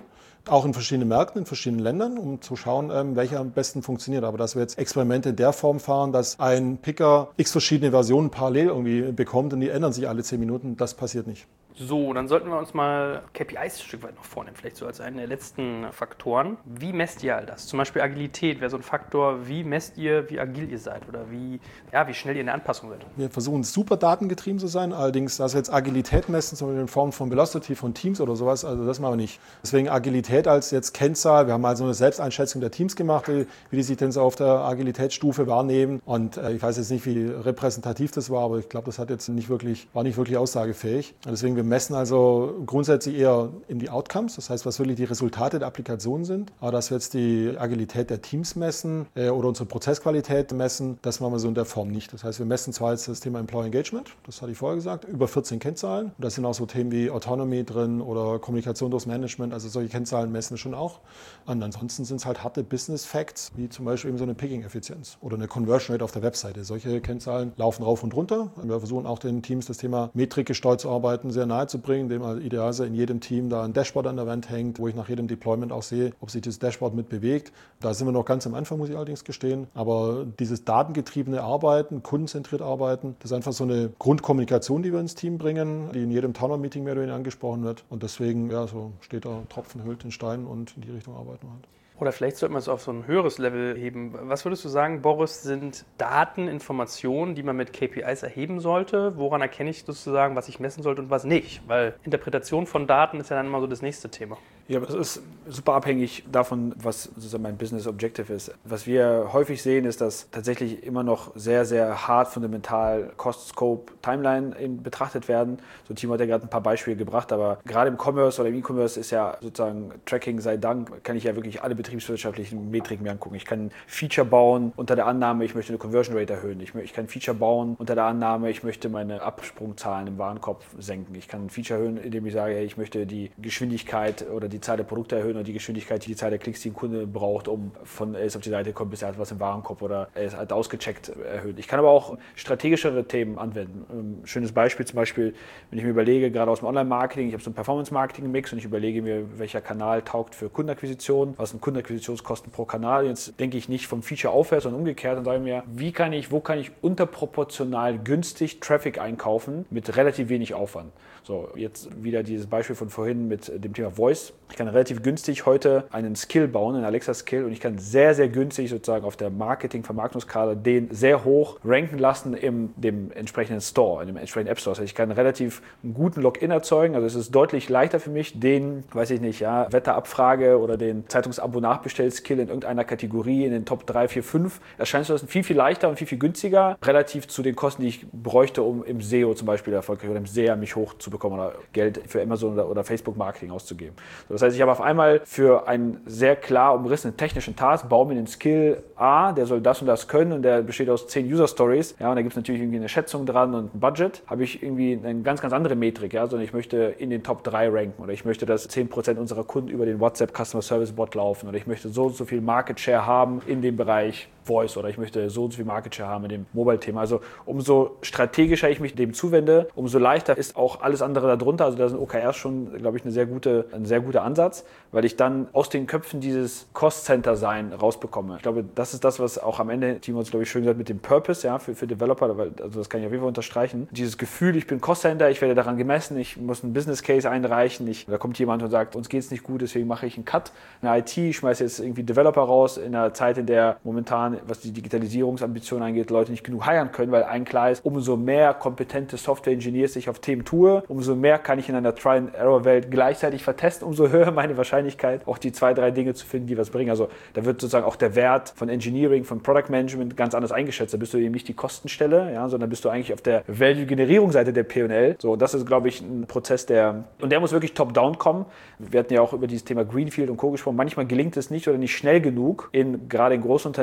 Auch in verschiedenen Märkten, in verschiedenen Ländern, um zu schauen, welcher am besten funktioniert. Aber dass wir jetzt Experimente in der Form fahren, dass ein Picker x verschiedene Versionen parallel irgendwie bekommt und die ändern sich alle 10 Minuten, das passiert nicht. So, dann sollten wir uns mal KPIs ein Stück weit noch vornehmen, vielleicht so als einen der letzten Faktoren. Wie messt ihr all das? Zum Beispiel Agilität wäre so ein Faktor. Wie messt ihr, wie agil ihr seid oder wie schnell ihr in der Anpassung seid? Wir versuchen super datengetrieben zu sein, allerdings, dass wir jetzt Agilität messen, zum Beispiel in Form von Velocity von Teams oder sowas, also das machen wir nicht. Deswegen Agilität als jetzt Kennzahl. Wir haben also eine Selbsteinschätzung der Teams gemacht, wie die sich denn so auf der Agilitätsstufe wahrnehmen. Und ich weiß jetzt nicht, wie repräsentativ das war, aber ich glaube, das war nicht wirklich aussagefähig. Und deswegen, wir messen also grundsätzlich eher in die Outcomes, das heißt, was wirklich die Resultate der Applikation sind. Aber dass wir jetzt die Agilität der Teams messen oder unsere Prozessqualität messen, das machen wir so in der Form nicht. Das heißt, wir messen zwar jetzt das Thema Employee Engagement, das hatte ich vorher gesagt, über 14 Kennzahlen. Und da sind auch so Themen wie Autonomy drin oder Kommunikation durchs Management, also solche Kennzahlen messen wir schon auch. Und ansonsten sind es halt harte Business Facts, wie zum Beispiel eben so eine Picking-Effizienz oder eine Conversion Rate auf der Webseite. Solche Kennzahlen laufen rauf und runter. Und wir versuchen auch den Teams das Thema metrikgesteuert zu arbeiten sehr nahe zu bringen, indem halt idealerweise in jedem Team da ein Dashboard an der Wand hängt, wo ich nach jedem Deployment auch sehe, ob sich das Dashboard mit bewegt. Da sind wir noch ganz am Anfang, muss ich allerdings gestehen. Aber dieses datengetriebene Arbeiten, kundenzentriert arbeiten, das ist einfach so eine Grundkommunikation, die wir ins Team bringen, die in jedem Town-Meeting mehr oder weniger angesprochen wird. Und deswegen, so steht da Tropfen hüllt den Stein und in die Richtung arbeiten wir halt. Oder vielleicht sollte man es auf so ein höheres Level heben. Was würdest du sagen, Boris, sind Daten, Informationen, die man mit KPIs erheben sollte? Woran erkenne ich sozusagen, was ich messen sollte und was nicht? Weil Interpretation von Daten ist ja dann immer so das nächste Thema. Ja, aber das ist super abhängig davon, was sozusagen mein Business Objective ist. Was wir häufig sehen, ist, dass tatsächlich immer noch sehr, sehr hart fundamental Cost, Scope, Timeline betrachtet werden. So Timo hat ja gerade ein paar Beispiele gebracht, aber gerade im Commerce oder im E-Commerce ist ja sozusagen Tracking sei Dank, kann ich ja wirklich alle betriebswirtschaftlichen Metriken mir angucken. Ich kann ein Feature bauen unter der Annahme, ich möchte eine Conversion Rate erhöhen. Ich kann ein Feature bauen unter der Annahme, ich möchte meine Absprungzahlen im Warenkorb senken. Ich kann ein Feature erhöhen, indem ich sage, hey, ich möchte die Geschwindigkeit oder die Zahl der Produkte erhöhen oder die Geschwindigkeit, die Zahl der Klicks, die ein Kunde braucht, um von er ist auf die Seite kommt, bis er hat was im Warenkorb oder er ist halt ausgecheckt erhöht. Ich kann aber auch strategischere Themen anwenden. Ein schönes Beispiel zum Beispiel, wenn ich mir überlege, gerade aus dem Online-Marketing, ich habe so einen Performance-Marketing-Mix und ich überlege mir, welcher Kanal taugt für Kundenakquisition, was sind Kundenakquisitionskosten pro Kanal. Jetzt denke ich nicht vom Feature aufwärts, sondern umgekehrt und sage mir, wo kann ich unterproportional günstig Traffic einkaufen mit relativ wenig Aufwand. So, jetzt wieder dieses Beispiel von vorhin mit dem Thema Voice. Ich kann relativ günstig heute einen Skill bauen, einen Alexa-Skill und ich kann sehr, sehr günstig sozusagen auf der Marketing-Vermarktungskarte den sehr hoch ranken lassen in dem entsprechenden Store, in dem entsprechenden App Store. Das heißt, ich kann relativ einen guten Login erzeugen. Also es ist deutlich leichter für mich, den, weiß ich nicht, Wetterabfrage oder den Zeitungsabo-Nachbestell-Skill in irgendeiner Kategorie in den Top 3, 4, 5 erscheint das viel, viel leichter und viel, viel günstiger, relativ zu den Kosten, die ich bräuchte, um im SEO zum Beispiel erfolgreich oder im SEA mich hoch zu bekommen oder Geld für Amazon oder Facebook-Marketing auszugeben. So, das heißt, ich habe auf einmal für einen sehr klar umrissenen technischen Task, baue mir den Skill A, der soll das und das können und der besteht aus 10 User-Stories, und da gibt es natürlich irgendwie eine Schätzung dran und ein Budget, habe ich irgendwie eine ganz, ganz andere Metrik, sondern ich möchte in den Top 3 ranken oder ich möchte, dass 10% unserer Kunden über den WhatsApp Customer Service Bot laufen oder ich möchte so und so viel Market Share haben in dem Bereich Voice oder ich möchte so und so viel Market Share haben in dem Mobile-Thema. Also umso strategischer ich mich dem zuwende, umso leichter ist auch alles andere darunter. Also da sind OKRs schon, glaube ich, ein sehr guter Ansatz, weil ich dann aus den Köpfen dieses Cost-Center-Sein rausbekomme. Ich glaube, das ist das, was auch am Ende, Timo hat es, glaube ich, schön gesagt, mit dem Purpose, für Developer, also das kann ich auf jeden Fall unterstreichen. Dieses Gefühl, ich bin Cost-Center, ich werde daran gemessen, ich muss einen Business-Case einreichen, da kommt jemand und sagt, uns geht es nicht gut, deswegen mache ich einen Cut. Eine IT, ich schmeiße jetzt irgendwie Developer raus in einer Zeit, in der momentan, was die Digitalisierungsambition angeht, Leute nicht genug hiren können, weil allen klar ist, umso mehr kompetente Software-Engineers ich auf Themen tue, umso mehr kann ich in einer Try-and-Error-Welt gleichzeitig vertesten, umso höher meine Wahrscheinlichkeit, auch die 2, 3 Dinge zu finden, die was bringen. Also da wird sozusagen auch der Wert von Engineering, von Product Management ganz anders eingeschätzt. Da bist du eben nicht die Kostenstelle, sondern bist du eigentlich auf der Value-Generierungsseite der P&L. So, und das ist, glaube ich, ein Prozess, der muss wirklich top-down kommen. Wir hatten ja auch über dieses Thema Greenfield und Co. gesprochen. Manchmal gelingt es nicht oder nicht schnell genug, gerade in Großunternehmen diesen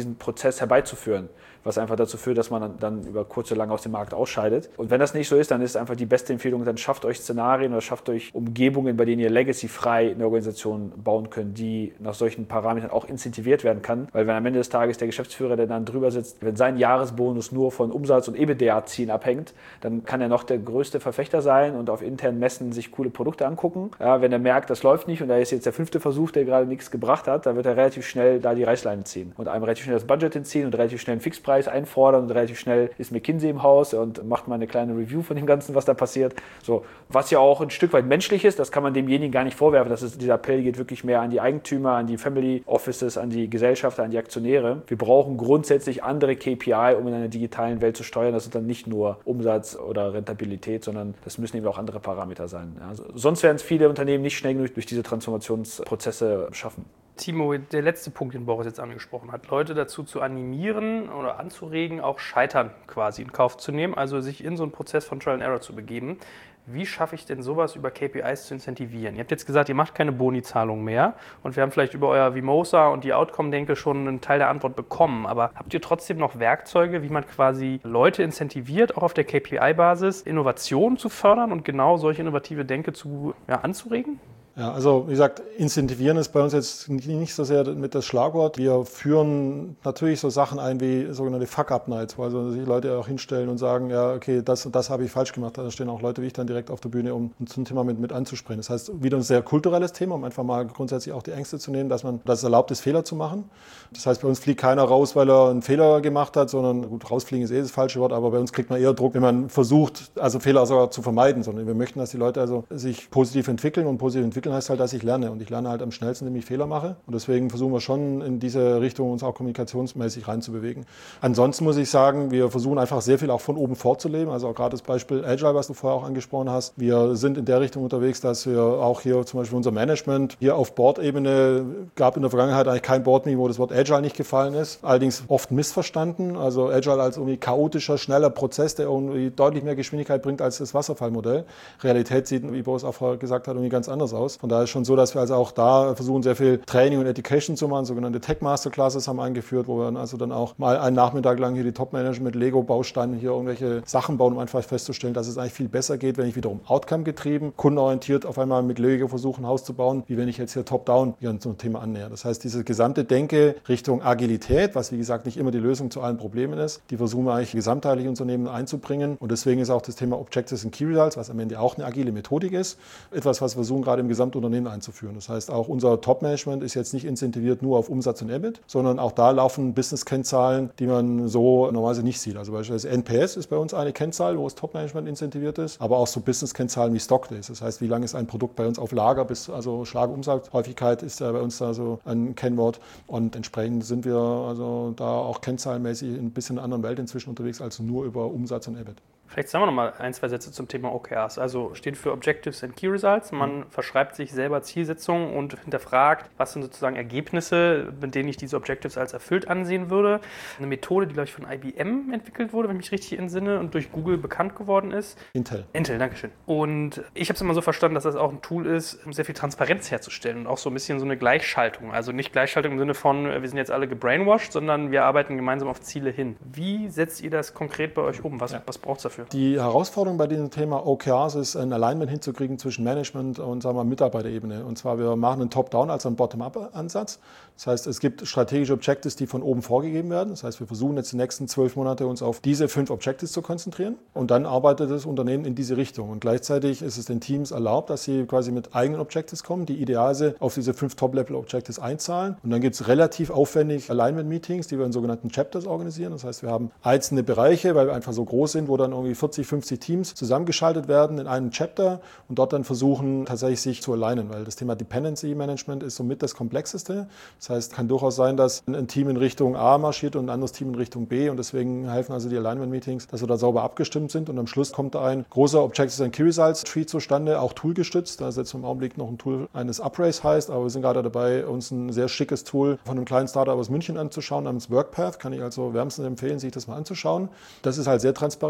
diesen Prozess herbeizuführen, was einfach dazu führt, dass man dann über kurz oder lang aus dem Markt ausscheidet. Und wenn das nicht so ist, dann ist einfach die beste Empfehlung, dann schafft euch Szenarien oder schafft euch Umgebungen, bei denen ihr legacy-frei eine Organisation bauen könnt, die nach solchen Parametern auch incentiviert werden kann. Weil wenn am Ende des Tages der Geschäftsführer, der dann drüber sitzt, wenn sein Jahresbonus nur von Umsatz und EBITDA-Zielen abhängt, dann kann er noch der größte Verfechter sein und auf internen Messen sich coole Produkte angucken. Ja, wenn er merkt, das läuft nicht und da ist jetzt der 5. Versuch, der gerade nichts gebracht hat, dann wird er relativ schnell da die Reißleine ziehen und einem relativ schnell das Budget hinziehen und relativ schnell einen Fixpreis einfordern und relativ schnell ist McKinsey im Haus und macht mal eine kleine Review von dem Ganzen, was da passiert. So, was ja auch ein Stück weit menschlich ist, das kann man demjenigen gar nicht vorwerfen. Dieser Appell geht wirklich mehr an die Eigentümer, an die Family Offices, an die Gesellschafter, an die Aktionäre. Wir brauchen grundsätzlich andere KPI, um in einer digitalen Welt zu steuern. Das ist dann nicht nur Umsatz oder Rentabilität, sondern das müssen eben auch andere Parameter sein. Ja, also sonst werden es viele Unternehmen nicht schnell genug durch diese Transformationsprozesse schaffen. Timo, der letzte Punkt, den Boris jetzt angesprochen hat, Leute dazu zu animieren oder anzuregen, auch Scheitern quasi in Kauf zu nehmen, also sich in so einen Prozess von Trial and Error zu begeben. Wie schaffe ich denn sowas über KPIs zu incentivieren? Ihr habt jetzt gesagt, ihr macht keine Boni-Zahlung mehr und wir haben vielleicht über euer Vimosa und die Outcome-Denke schon einen Teil der Antwort bekommen, aber habt ihr trotzdem noch Werkzeuge, wie man quasi Leute incentiviert, auch auf der KPI-Basis Innovationen zu fördern und genau solche innovative Denke anzuregen? Ja, also wie gesagt, incentivieren ist bei uns jetzt nicht so sehr mit das Schlagwort. Wir führen natürlich so Sachen ein wie sogenannte Fuck-Up-Nights, wo also sich Leute auch hinstellen und sagen, ja, okay, das und das habe ich falsch gemacht. Da stehen auch Leute wie ich dann direkt auf der Bühne, um so ein Thema mit anzusprechen. Das heißt, wieder ein sehr kulturelles Thema, um einfach mal grundsätzlich auch die Ängste zu nehmen, dass es erlaubt ist, Fehler zu machen. Das heißt, bei uns fliegt keiner raus, weil er einen Fehler gemacht hat, sondern, gut, rausfliegen ist das falsche Wort, aber bei uns kriegt man eher Druck, wenn man versucht, also Fehler sogar zu vermeiden, sondern wir möchten, dass die Leute also sich positiv entwickeln und positiv entwickeln heißt halt, dass ich lerne und ich lerne halt am schnellsten, indem ich Fehler mache und deswegen versuchen wir schon in diese Richtung uns auch kommunikationsmäßig reinzubewegen. Ansonsten muss ich sagen, wir versuchen einfach sehr viel auch von oben vorzuleben, also auch gerade das Beispiel Agile, was du vorher auch angesprochen hast. Wir sind in der Richtung unterwegs, dass wir auch hier zum Beispiel unser Management hier auf Board-Ebene gab in der Vergangenheit eigentlich kein Board-Meeting, wo das Wort Agile nicht gefallen ist, allerdings oft missverstanden, also Agile als irgendwie chaotischer, schneller Prozess, der irgendwie deutlich mehr Geschwindigkeit bringt als das Wasserfallmodell. Realität sieht, wie Boris auch vorher gesagt hat, irgendwie ganz anders aus. Von daher ist schon so, dass wir also auch da versuchen, sehr viel Training und Education zu machen. Sogenannte Tech Masterclasses haben eingeführt, wo wir also dann auch mal einen Nachmittag lang hier die Top-Manager mit Lego-Bausteinen hier irgendwelche Sachen bauen, um einfach festzustellen, dass es eigentlich viel besser geht, wenn ich wiederum Outcome-getrieben, kundenorientiert auf einmal mit Lego versuche, ein Haus zu bauen, wie wenn ich jetzt hier Top-Down hier an so ein Thema annähere. Das heißt, diese gesamte Denke Richtung Agilität, was wie gesagt nicht immer die Lösung zu allen Problemen ist, die versuchen wir eigentlich gesamtheitlich in Unternehmen einzubringen. Und deswegen ist auch das Thema Objectives and Key Results, was am Ende auch eine agile Methodik ist, etwas, was wir versuchen gerade im Gesamtunternehmen einzuführen. Das heißt, auch unser Top-Management ist jetzt nicht incentiviert nur auf Umsatz und EBIT, sondern auch da laufen Business-Kennzahlen, die man so normalerweise nicht sieht. Also beispielsweise NPS ist bei uns eine Kennzahl, wo das Top-Management incentiviert ist, aber auch so Business-Kennzahlen wie Stock Days. Das heißt, wie lange ist ein Produkt bei uns auf Lager, also Schlagumsatzhäufigkeit ist ja bei uns da so ein Kennwort und entsprechend sind wir also da auch kennzahlenmäßig in ein bisschen einer anderen Welt inzwischen unterwegs als nur über Umsatz und EBIT. Vielleicht sagen wir noch mal ein, zwei Sätze zum Thema OKRs. Also steht für Objectives and Key Results. Man verschreibt sich selber Zielsetzungen und hinterfragt, was sind sozusagen Ergebnisse, mit denen ich diese Objectives als erfüllt ansehen würde. Eine Methode, die, glaube ich, von IBM entwickelt wurde, wenn ich mich richtig entsinne, und durch Google bekannt geworden ist. Intel, Dankeschön. Und ich habe es immer so verstanden, dass das auch ein Tool ist, um sehr viel Transparenz herzustellen und auch so ein bisschen so eine Gleichschaltung. Also nicht Gleichschaltung im Sinne von, wir sind jetzt alle gebrainwashed, sondern wir arbeiten gemeinsam auf Ziele hin. Wie setzt ihr das konkret bei euch um? Was braucht es dafür? Die Herausforderung bei diesem Thema OKRs ist, ein Alignment hinzukriegen zwischen Management und sagen wir, Mitarbeiterebene. Und zwar, wir machen einen Top-Down als einen Bottom-Up-Ansatz. Das heißt, es gibt strategische Objectives, die von oben vorgegeben werden. Das heißt, wir versuchen jetzt die nächsten 12 Monate uns auf diese 5 Objectives zu konzentrieren. Und dann arbeitet das Unternehmen in diese Richtung. Und gleichzeitig ist es den Teams erlaubt, dass sie quasi mit eigenen Objectives kommen, die idealerweise auf diese 5 Top-Level-Objectives einzahlen. Und dann gibt es relativ aufwendig Alignment-Meetings, die wir in sogenannten Chapters organisieren. Das heißt, wir haben einzelne Bereiche, weil wir einfach so groß sind, wo dann irgendwie 40, 50 Teams zusammengeschaltet werden in einem Chapter und dort dann versuchen, tatsächlich sich zu alignen, weil das Thema Dependency Management ist somit das Komplexeste. Das heißt, kann durchaus sein, dass ein Team in Richtung A marschiert und ein anderes Team in Richtung B und deswegen helfen also die Alignment-Meetings, dass wir da sauber abgestimmt sind und am Schluss kommt da ein großer Objectives and Key Results Tree zustande, auch toolgestützt. Da setzen wir im Augenblick noch ein Tool eines Uprace heißt, aber wir sind gerade dabei, uns ein sehr schickes Tool von einem kleinen Startup aus München anzuschauen, namens WorkPath. Kann ich also wärmstens empfehlen, sich das mal anzuschauen. Das ist halt sehr transparent. Also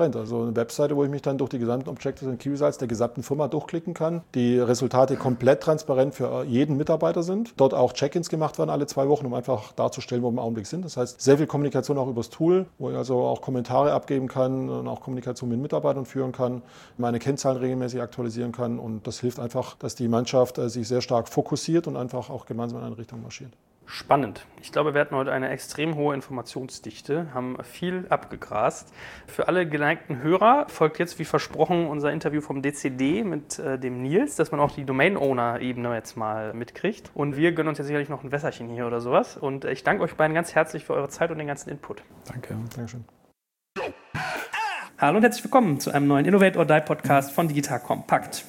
eine Webseite, wo ich mich dann durch die gesamten Objectives und Key Results der gesamten Firma durchklicken kann. Die Resultate komplett transparent für jeden Mitarbeiter sind. Dort auch Check-ins gemacht werden alle 2 Wochen, um einfach darzustellen, wo wir im Augenblick sind. Das heißt, sehr viel Kommunikation auch übers Tool, wo ich also auch Kommentare abgeben kann und auch Kommunikation mit Mitarbeitern führen kann, meine Kennzahlen regelmäßig aktualisieren kann. Und das hilft einfach, dass die Mannschaft sich sehr stark fokussiert und einfach auch gemeinsam in eine Richtung marschiert. Spannend. Ich glaube, wir hatten heute eine extrem hohe Informationsdichte, haben viel abgegrast. Für alle geneigten Hörer folgt jetzt, wie versprochen, unser Interview vom DCD mit dem Nils, dass man auch die Domain-Owner-Ebene jetzt mal mitkriegt. Und wir gönnen uns jetzt sicherlich noch ein Wässerchen hier oder sowas. Und ich danke euch beiden ganz herzlich für eure Zeit und den ganzen Input. Danke. Dankeschön. Hallo und herzlich willkommen zu einem neuen Innovate or Die Podcast von Digital Compact.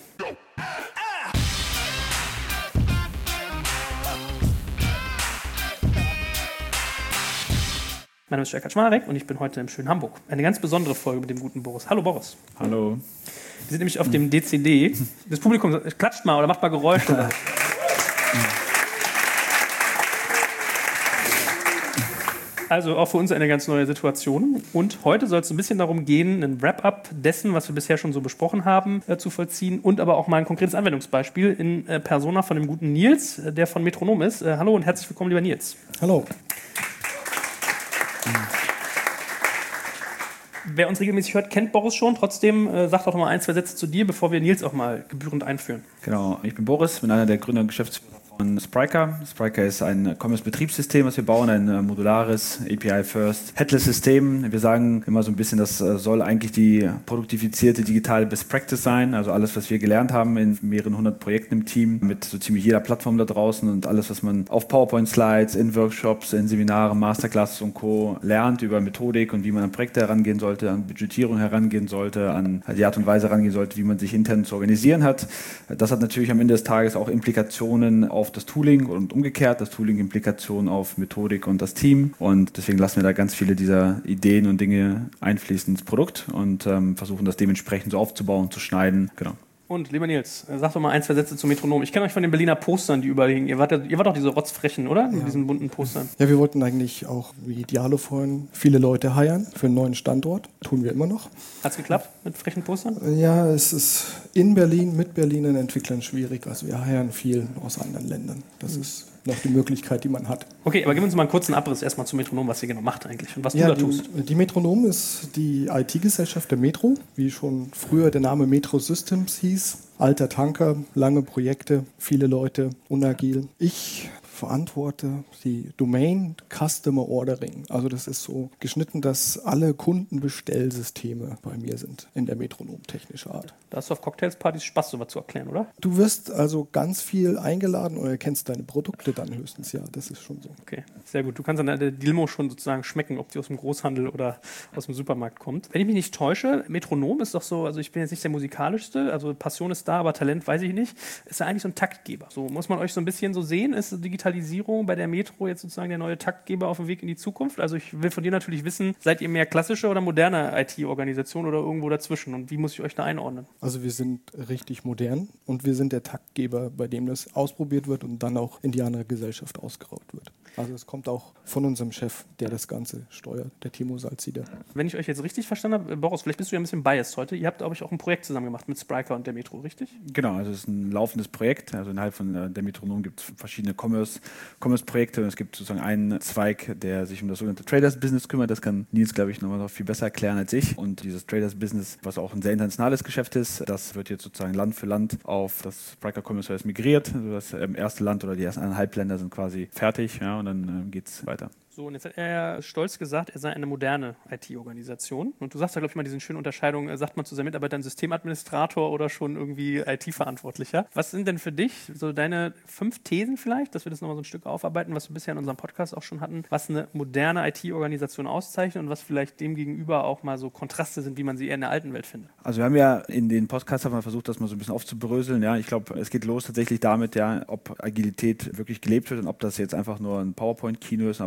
Mein Name ist Jörg Kaczmarek und ich bin heute im schönen Hamburg. Eine ganz besondere Folge mit dem guten Boris. Hallo Boris. Hallo. Wir sind nämlich auf dem DCD. Das Publikum klatscht mal oder macht mal Geräusche. Also auch für uns eine ganz neue Situation. Und heute soll es ein bisschen darum gehen, ein Wrap-up dessen, was wir bisher schon so besprochen haben, zu vollziehen und aber auch mal ein konkretes Anwendungsbeispiel in Persona von dem guten Nils, der von Metronom ist. Hallo und herzlich willkommen, lieber Nils. Hallo. Wer uns regelmäßig hört, kennt Boris schon. Trotzdem sagt auch noch mal 1, 2 Sätze zu dir, bevor wir Nils auch mal gebührend einführen. Genau, ich bin Boris, bin einer der Gründer und Geschäftsführer von Spryker. Spryker ist ein Commerce-Betriebssystem, was wir bauen, ein modulares API-First Headless-System. Wir sagen immer so ein bisschen, das soll eigentlich die produktifizierte digitale Best Practice sein. Also alles, was wir gelernt haben in mehreren 100 Projekten im Team, mit so ziemlich jeder Plattform da draußen und alles, was man auf PowerPoint-Slides, in Workshops, in Seminaren, Masterclasses und Co. lernt über Methodik und wie man an Projekte herangehen sollte, an Budgetierung herangehen sollte, an die Art und Weise herangehen sollte, wie man sich intern zu organisieren hat. Das hat natürlich am Ende des Tages auch Implikationen auf das Tooling und umgekehrt, das Tooling Implikationen auf Methodik und das Team, und deswegen lassen wir da ganz viele dieser Ideen und Dinge einfließen ins Produkt und versuchen das dementsprechend so aufzubauen, zu schneiden. Genau. Und lieber Nils, sag doch mal 1, 2 Sätze zum Metronom. Ich kenne euch von den Berliner Postern, die überall hingen. Ihr wart doch diese Rotzfrechen, oder? Mit diesen bunten Postern. Ja, wir wollten eigentlich auch, wie Dialo vorhin, viele Leute hiren für einen neuen Standort. Tun wir immer noch. Hat's geklappt mit frechen Postern? Ja, es ist in Berlin, mit Berlinern Entwicklern schwierig. Also wir hiren viel aus anderen Ländern. Das ist noch die Möglichkeit, die man hat. Okay, aber gib uns mal einen kurzen Abriss erstmal zum Metronom, was ihr genau macht eigentlich und was du da tust. Die Metronom ist die IT-Gesellschaft der Metro, wie schon früher der Name Metro Systems hieß. Alter Tanker, lange Projekte, viele Leute, unagil. Ich verantworte die Domain Customer Ordering. Also das ist so geschnitten, dass alle Kundenbestellsysteme bei mir sind in der Metronom technischer Art. Da hast du auf Cocktailspartys Spaß, sowas zu erklären, oder? Du wirst also ganz viel eingeladen oder kennst deine Produkte dann höchstens, ja, das ist schon so. Okay, sehr gut. Du kannst an der Dilmo schon sozusagen schmecken, ob die aus dem Großhandel oder aus dem Supermarkt kommt. Wenn ich mich nicht täusche, Metronom ist doch so, also ich bin jetzt nicht der musikalischste, also Passion ist da, aber Talent weiß ich nicht. Ist ja eigentlich so ein Taktgeber. So muss man euch so ein bisschen so sehen, ist Digitalisierung bei der Metro jetzt sozusagen der neue Taktgeber auf dem Weg in die Zukunft? Also ich will von dir natürlich wissen, seid ihr mehr klassische oder moderne IT-Organisation oder irgendwo dazwischen und wie muss ich euch da einordnen? Also wir sind richtig modern und wir sind der Taktgeber, bei dem das ausprobiert wird und dann auch in die andere Gesellschaft ausgerollt wird. Also es kommt auch von unserem Chef, der das Ganze steuert, der Timo Salzieder. Wenn ich euch jetzt richtig verstanden habe, Boris, vielleicht bist du ja ein bisschen biased heute. Ihr habt, glaube ich, auch ein Projekt zusammen gemacht mit Spryker und der Metro, richtig? Genau, also es ist ein laufendes Projekt. Also innerhalb von der Metronom gibt es verschiedene Commerce-Projekte. Es gibt sozusagen einen Zweig, der sich um das sogenannte Traders-Business kümmert. Das kann Nils, glaube ich, noch viel besser erklären als ich. Und dieses Traders-Business, was auch ein sehr internationales Geschäft ist, das wird jetzt sozusagen Land für Land auf das Spryker Commerce Service migriert. Also das erste Land oder die ersten 1,5 Länder sind quasi fertig, ja, und dann geht es weiter. So, und jetzt hat er ja stolz gesagt, er sei eine moderne IT-Organisation. Und du sagst ja, glaube ich, mal diese schöne Unterscheidung, sagt man zu seinen Mitarbeitern Systemadministrator oder schon irgendwie IT-Verantwortlicher. Was sind denn für dich so deine 5 Thesen vielleicht, dass wir das nochmal so ein Stück aufarbeiten, was wir bisher in unserem Podcast auch schon hatten, was eine moderne IT-Organisation auszeichnet und was vielleicht dem gegenüber auch mal so Kontraste sind, wie man sie eher in der alten Welt findet? Also wir haben ja in den Podcasts versucht, das mal so ein bisschen aufzubröseln. Ja, ich glaube, es geht los tatsächlich damit, ja, ob Agilität wirklich gelebt wird und ob das jetzt einfach nur ein PowerPoint-Kino ist und ob man es macht,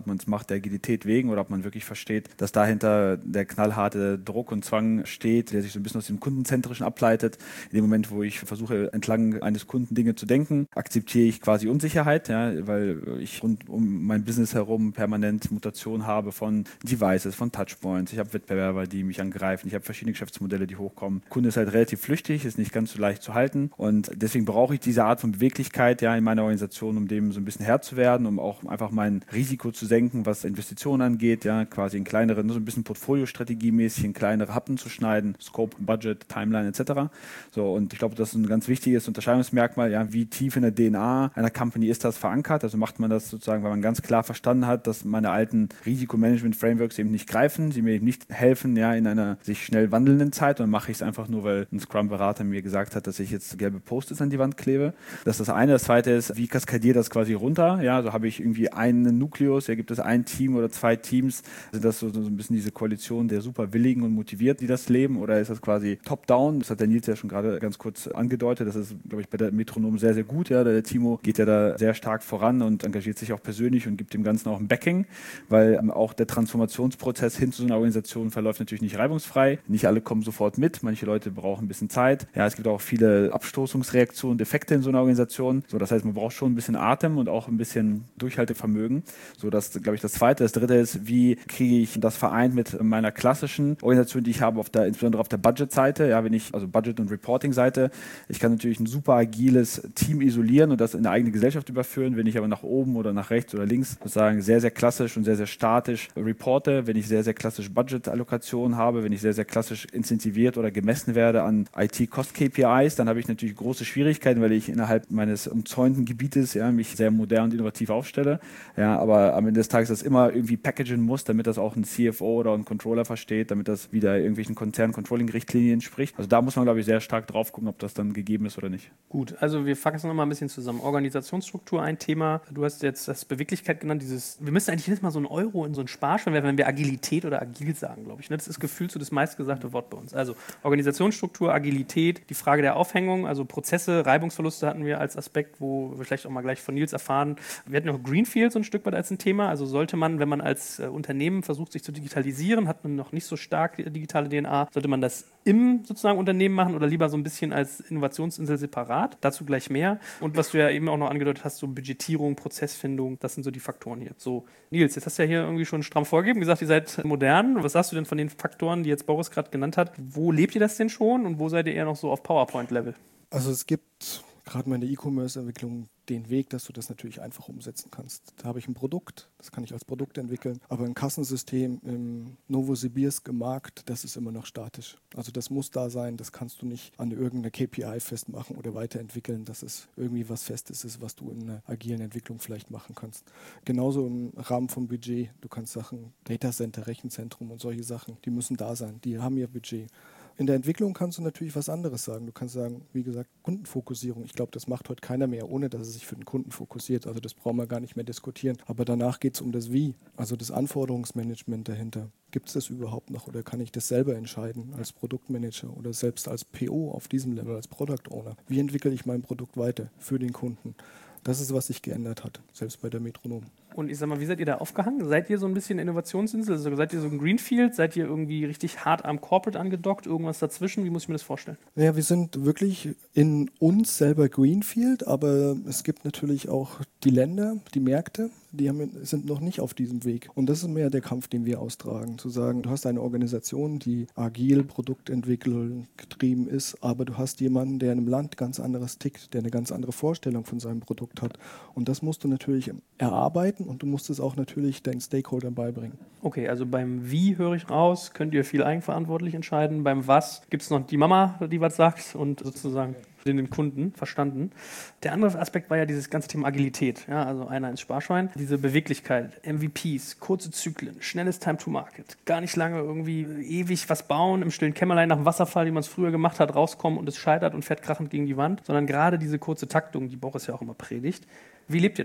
einfach der Agilität wegen oder ob man wirklich versteht, dass dahinter der knallharte Druck und Zwang steht, der sich so ein bisschen aus dem Kundenzentrischen ableitet. In dem Moment, wo ich versuche, entlang eines Kunden Dinge zu denken, akzeptiere ich quasi Unsicherheit, ja, weil ich rund um mein Business herum permanent Mutationen habe von Devices, von Touchpoints. Ich habe Wettbewerber, die mich angreifen. Ich habe verschiedene Geschäftsmodelle, die hochkommen. Kunde ist halt relativ flüchtig, ist nicht ganz so leicht zu halten und deswegen brauche ich diese Art von Beweglichkeit ja in meiner Organisation, um dem so ein bisschen Herr zu werden, um auch einfach mein Risiko zu senken, was Investitionen angeht, ja, quasi in kleinere, so ein bisschen Portfoliostrategiemäßig in kleinere Happen zu schneiden, Scope, Budget, Timeline etc. So, und ich glaube, das ist ein ganz wichtiges Unterscheidungsmerkmal, ja, wie tief in der DNA einer Company ist das verankert, also macht man das sozusagen, weil man ganz klar verstanden hat, dass meine alten Risikomanagement-Frameworks eben nicht greifen, sie mir eben nicht helfen, ja, in einer sich schnell wandelnden Zeit, und mache ich es einfach nur, weil ein Scrum-Berater mir gesagt hat, dass ich jetzt gelbe Post-its an die Wand klebe. Das ist das eine. Das zweite ist, wie kaskadiert das quasi runter? Ja, also habe ich irgendwie einen Nukleus, ja, gibt es ein Team oder zwei Teams, sind das so ein bisschen diese Koalition der super Willigen und motiviert, die das leben, oder ist das quasi top-down? Das hat der Nils ja schon gerade ganz kurz angedeutet. Das ist, glaube ich, bei der Metronom sehr, sehr gut. Ja, der Timo geht ja da sehr stark voran und engagiert sich auch persönlich und gibt dem Ganzen auch ein Backing, weil auch der Transformationsprozess hin zu so einer Organisation verläuft natürlich nicht reibungsfrei. Nicht alle kommen sofort mit. Manche Leute brauchen ein bisschen Zeit. Ja, es gibt auch viele Abstoßungsreaktionen, Defekte in so einer Organisation. So, das heißt, man braucht schon ein bisschen Atem und auch ein bisschen Durchhaltevermögen. So, das, glaube ich, das Zweite. Das Dritte ist, wie kriege ich das vereint mit meiner klassischen Organisation, die ich habe, insbesondere auf der Budget-Seite. Ja, also Budget- und Reporting-Seite. Ich kann natürlich ein super agiles Team isolieren und das in eine eigene Gesellschaft überführen. Wenn ich aber nach oben oder nach rechts oder links sozusagen sehr, sehr klassisch und sehr, sehr statisch reporte, wenn ich sehr, sehr klassisch Budget-Allokationen habe, wenn ich sehr, sehr klassisch incentiviert oder gemessen werde an IT-Cost-KPIs, dann habe ich natürlich große Schwierigkeiten, weil ich innerhalb meines umzäunten Gebietes mich sehr modern und innovativ aufstelle. Ja, aber am Ende des Tages das immer irgendwie packagen muss, damit das auch ein CFO oder ein Controller versteht, damit das wieder irgendwelchen Konzern-Controlling-Richtlinien entspricht. Also da muss man, glaube ich, sehr stark drauf gucken, ob das dann gegeben ist oder nicht. Gut, also wir fassen noch mal ein bisschen zusammen. Organisationsstruktur, ein Thema. Du hast jetzt das Beweglichkeit genannt. Wir müssen eigentlich jedes Mal so einen Euro in so einen Sparschwein werfen, wenn wir Agilität oder agil sagen, glaube ich. Das ist gefühlt so das meistgesagte Wort bei uns. Also Organisationsstruktur, Agilität, die Frage der Aufhängung, also Prozesse, Reibungsverluste hatten wir als Aspekt, wo wir vielleicht auch mal gleich von Nils erfahren. Wir hatten noch Greenfield so ein Stück weit als ein Thema. Also sollte man, wenn man als Unternehmen versucht, sich zu digitalisieren, hat man noch nicht so stark digitale DNA, sollte man das im sozusagen Unternehmen machen oder lieber so ein bisschen als Innovationsinsel separat? Dazu gleich mehr. Und was du ja eben auch noch angedeutet hast, so Budgetierung, Prozessfindung, das sind so die Faktoren hier. So, Nils, jetzt hast du ja hier irgendwie schon stramm vorgegeben, gesagt, ihr seid modern. Was sagst du denn von den Faktoren, die jetzt Boris gerade genannt hat? Wo lebt ihr das denn schon und wo seid ihr eher noch so auf PowerPoint-Level? Also es gibt gerade mal in der E-Commerce-Entwicklung den Weg, dass du das natürlich einfach umsetzen kannst. Da habe ich ein Produkt, das kann ich als Produkt entwickeln, aber ein Kassensystem im Novosibirsk-Markt, das ist immer noch statisch. Also das muss da sein, das kannst du nicht an irgendeiner KPI festmachen oder weiterentwickeln, dass es irgendwie was Festes ist, was du in einer agilen Entwicklung vielleicht machen kannst. Genauso im Rahmen vom Budget, du kannst Sachen, Datacenter, Rechenzentrum und solche Sachen, die müssen da sein, die haben ihr Budget. In der Entwicklung kannst du natürlich was anderes sagen. Du kannst sagen, wie gesagt, Kundenfokussierung. Ich glaube, das macht heute keiner mehr, ohne dass er sich für den Kunden fokussiert. Also das brauchen wir gar nicht mehr diskutieren. Aber danach geht es um das Wie, also das Anforderungsmanagement dahinter. Gibt es das überhaupt noch oder kann ich das selber entscheiden als Produktmanager oder selbst als PO auf diesem Level, als Product Owner? Wie entwickle ich mein Produkt weiter für den Kunden? Das ist, was sich geändert hat, selbst bei der Metronom. Und ich sag mal, wie seid ihr da aufgehangen? Seid ihr so ein bisschen Innovationsinsel? Also seid ihr so ein Greenfield? Seid ihr irgendwie richtig hart am Corporate angedockt? Irgendwas dazwischen? Wie muss ich mir das vorstellen? Ja, wir sind wirklich in uns selber Greenfield, aber es gibt natürlich auch die Länder, die Märkte, sind noch nicht auf diesem Weg. Und das ist mehr der Kampf, den wir austragen. Zu sagen, du hast eine Organisation, die agil Produktentwicklung getrieben ist, aber du hast jemanden, der in einem Land ganz anderes tickt, der eine ganz andere Vorstellung von seinem Produkt hat. Und das musst du natürlich erarbeiten und du musst es auch natürlich deinen Stakeholdern beibringen. Okay, also beim Wie höre ich raus, könnt ihr viel eigenverantwortlich entscheiden. Beim Was gibt es noch die Mama, die was sagt und sozusagen den Kunden verstanden. Der andere Aspekt war ja dieses ganze Thema Agilität. Ja, also einer ins Sparschwein. Diese Beweglichkeit, MVPs, kurze Zyklen, schnelles Time to Market. Gar nicht lange irgendwie ewig was bauen, im stillen Kämmerlein nach dem Wasserfall, wie man es früher gemacht hat, rauskommen und es scheitert und fährt krachend gegen die Wand. Sondern gerade diese kurze Taktung, die Boris ja auch immer predigt. Wie lebt ihr das?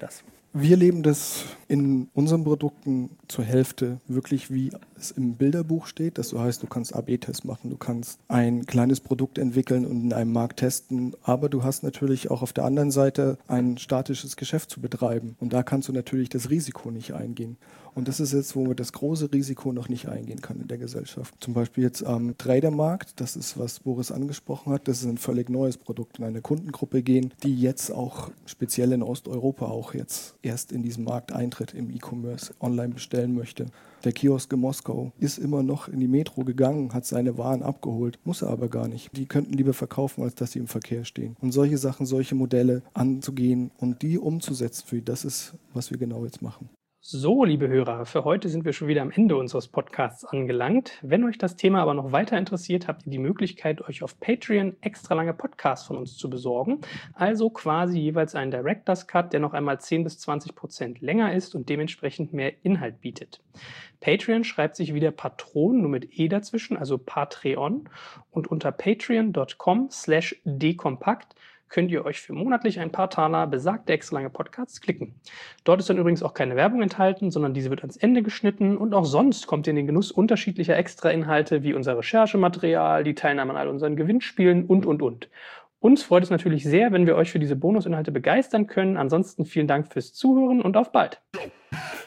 Wir leben das in unseren Produkten zur Hälfte wirklich, wie es im Bilderbuch steht. Das heißt, du kannst AB-Tests machen, du kannst ein kleines Produkt entwickeln und in einem Markt testen, aber du hast natürlich auch auf der anderen Seite ein statisches Geschäft zu betreiben. Und da kannst du natürlich das Risiko nicht eingehen. Und das ist jetzt, wo man das große Risiko noch nicht eingehen kann in der Gesellschaft. Zum Beispiel jetzt am Tradermarkt, das ist, was Boris angesprochen hat, das ist ein völlig neues Produkt in eine Kundengruppe gehen, die jetzt auch speziell in Osteuropa auch jetzt erst in diesen Markt eintritt, im E-Commerce online bestellen möchte. Der Kiosk in Moskau ist immer noch in die Metro gegangen, hat seine Waren abgeholt, muss er aber gar nicht. Die könnten lieber verkaufen, als dass sie im Verkehr stehen. Und solche Sachen, solche Modelle anzugehen und die umzusetzen, das ist, was wir genau jetzt machen. So, liebe Hörer, für heute sind wir schon wieder am Ende unseres Podcasts angelangt. Wenn euch das Thema aber noch weiter interessiert, habt ihr die Möglichkeit, euch auf Patreon extra lange Podcasts von uns zu besorgen. Also quasi jeweils einen Director's Cut, der noch einmal 10-20% länger ist und dementsprechend mehr Inhalt bietet. Patreon schreibt sich wieder Patron, nur mit E dazwischen, also Patreon. Und unter patreon.com/dekompakt könnt ihr euch für monatlich ein paar Taler besagte extra lange Podcasts klicken. Dort ist dann übrigens auch keine Werbung enthalten, sondern diese wird ans Ende geschnitten und auch sonst kommt ihr in den Genuss unterschiedlicher Extra-Inhalte wie unser Recherchematerial, die Teilnahme an all unseren Gewinnspielen und. Uns freut es natürlich sehr, wenn wir euch für diese Bonusinhalte begeistern können. Ansonsten vielen Dank fürs Zuhören und auf bald!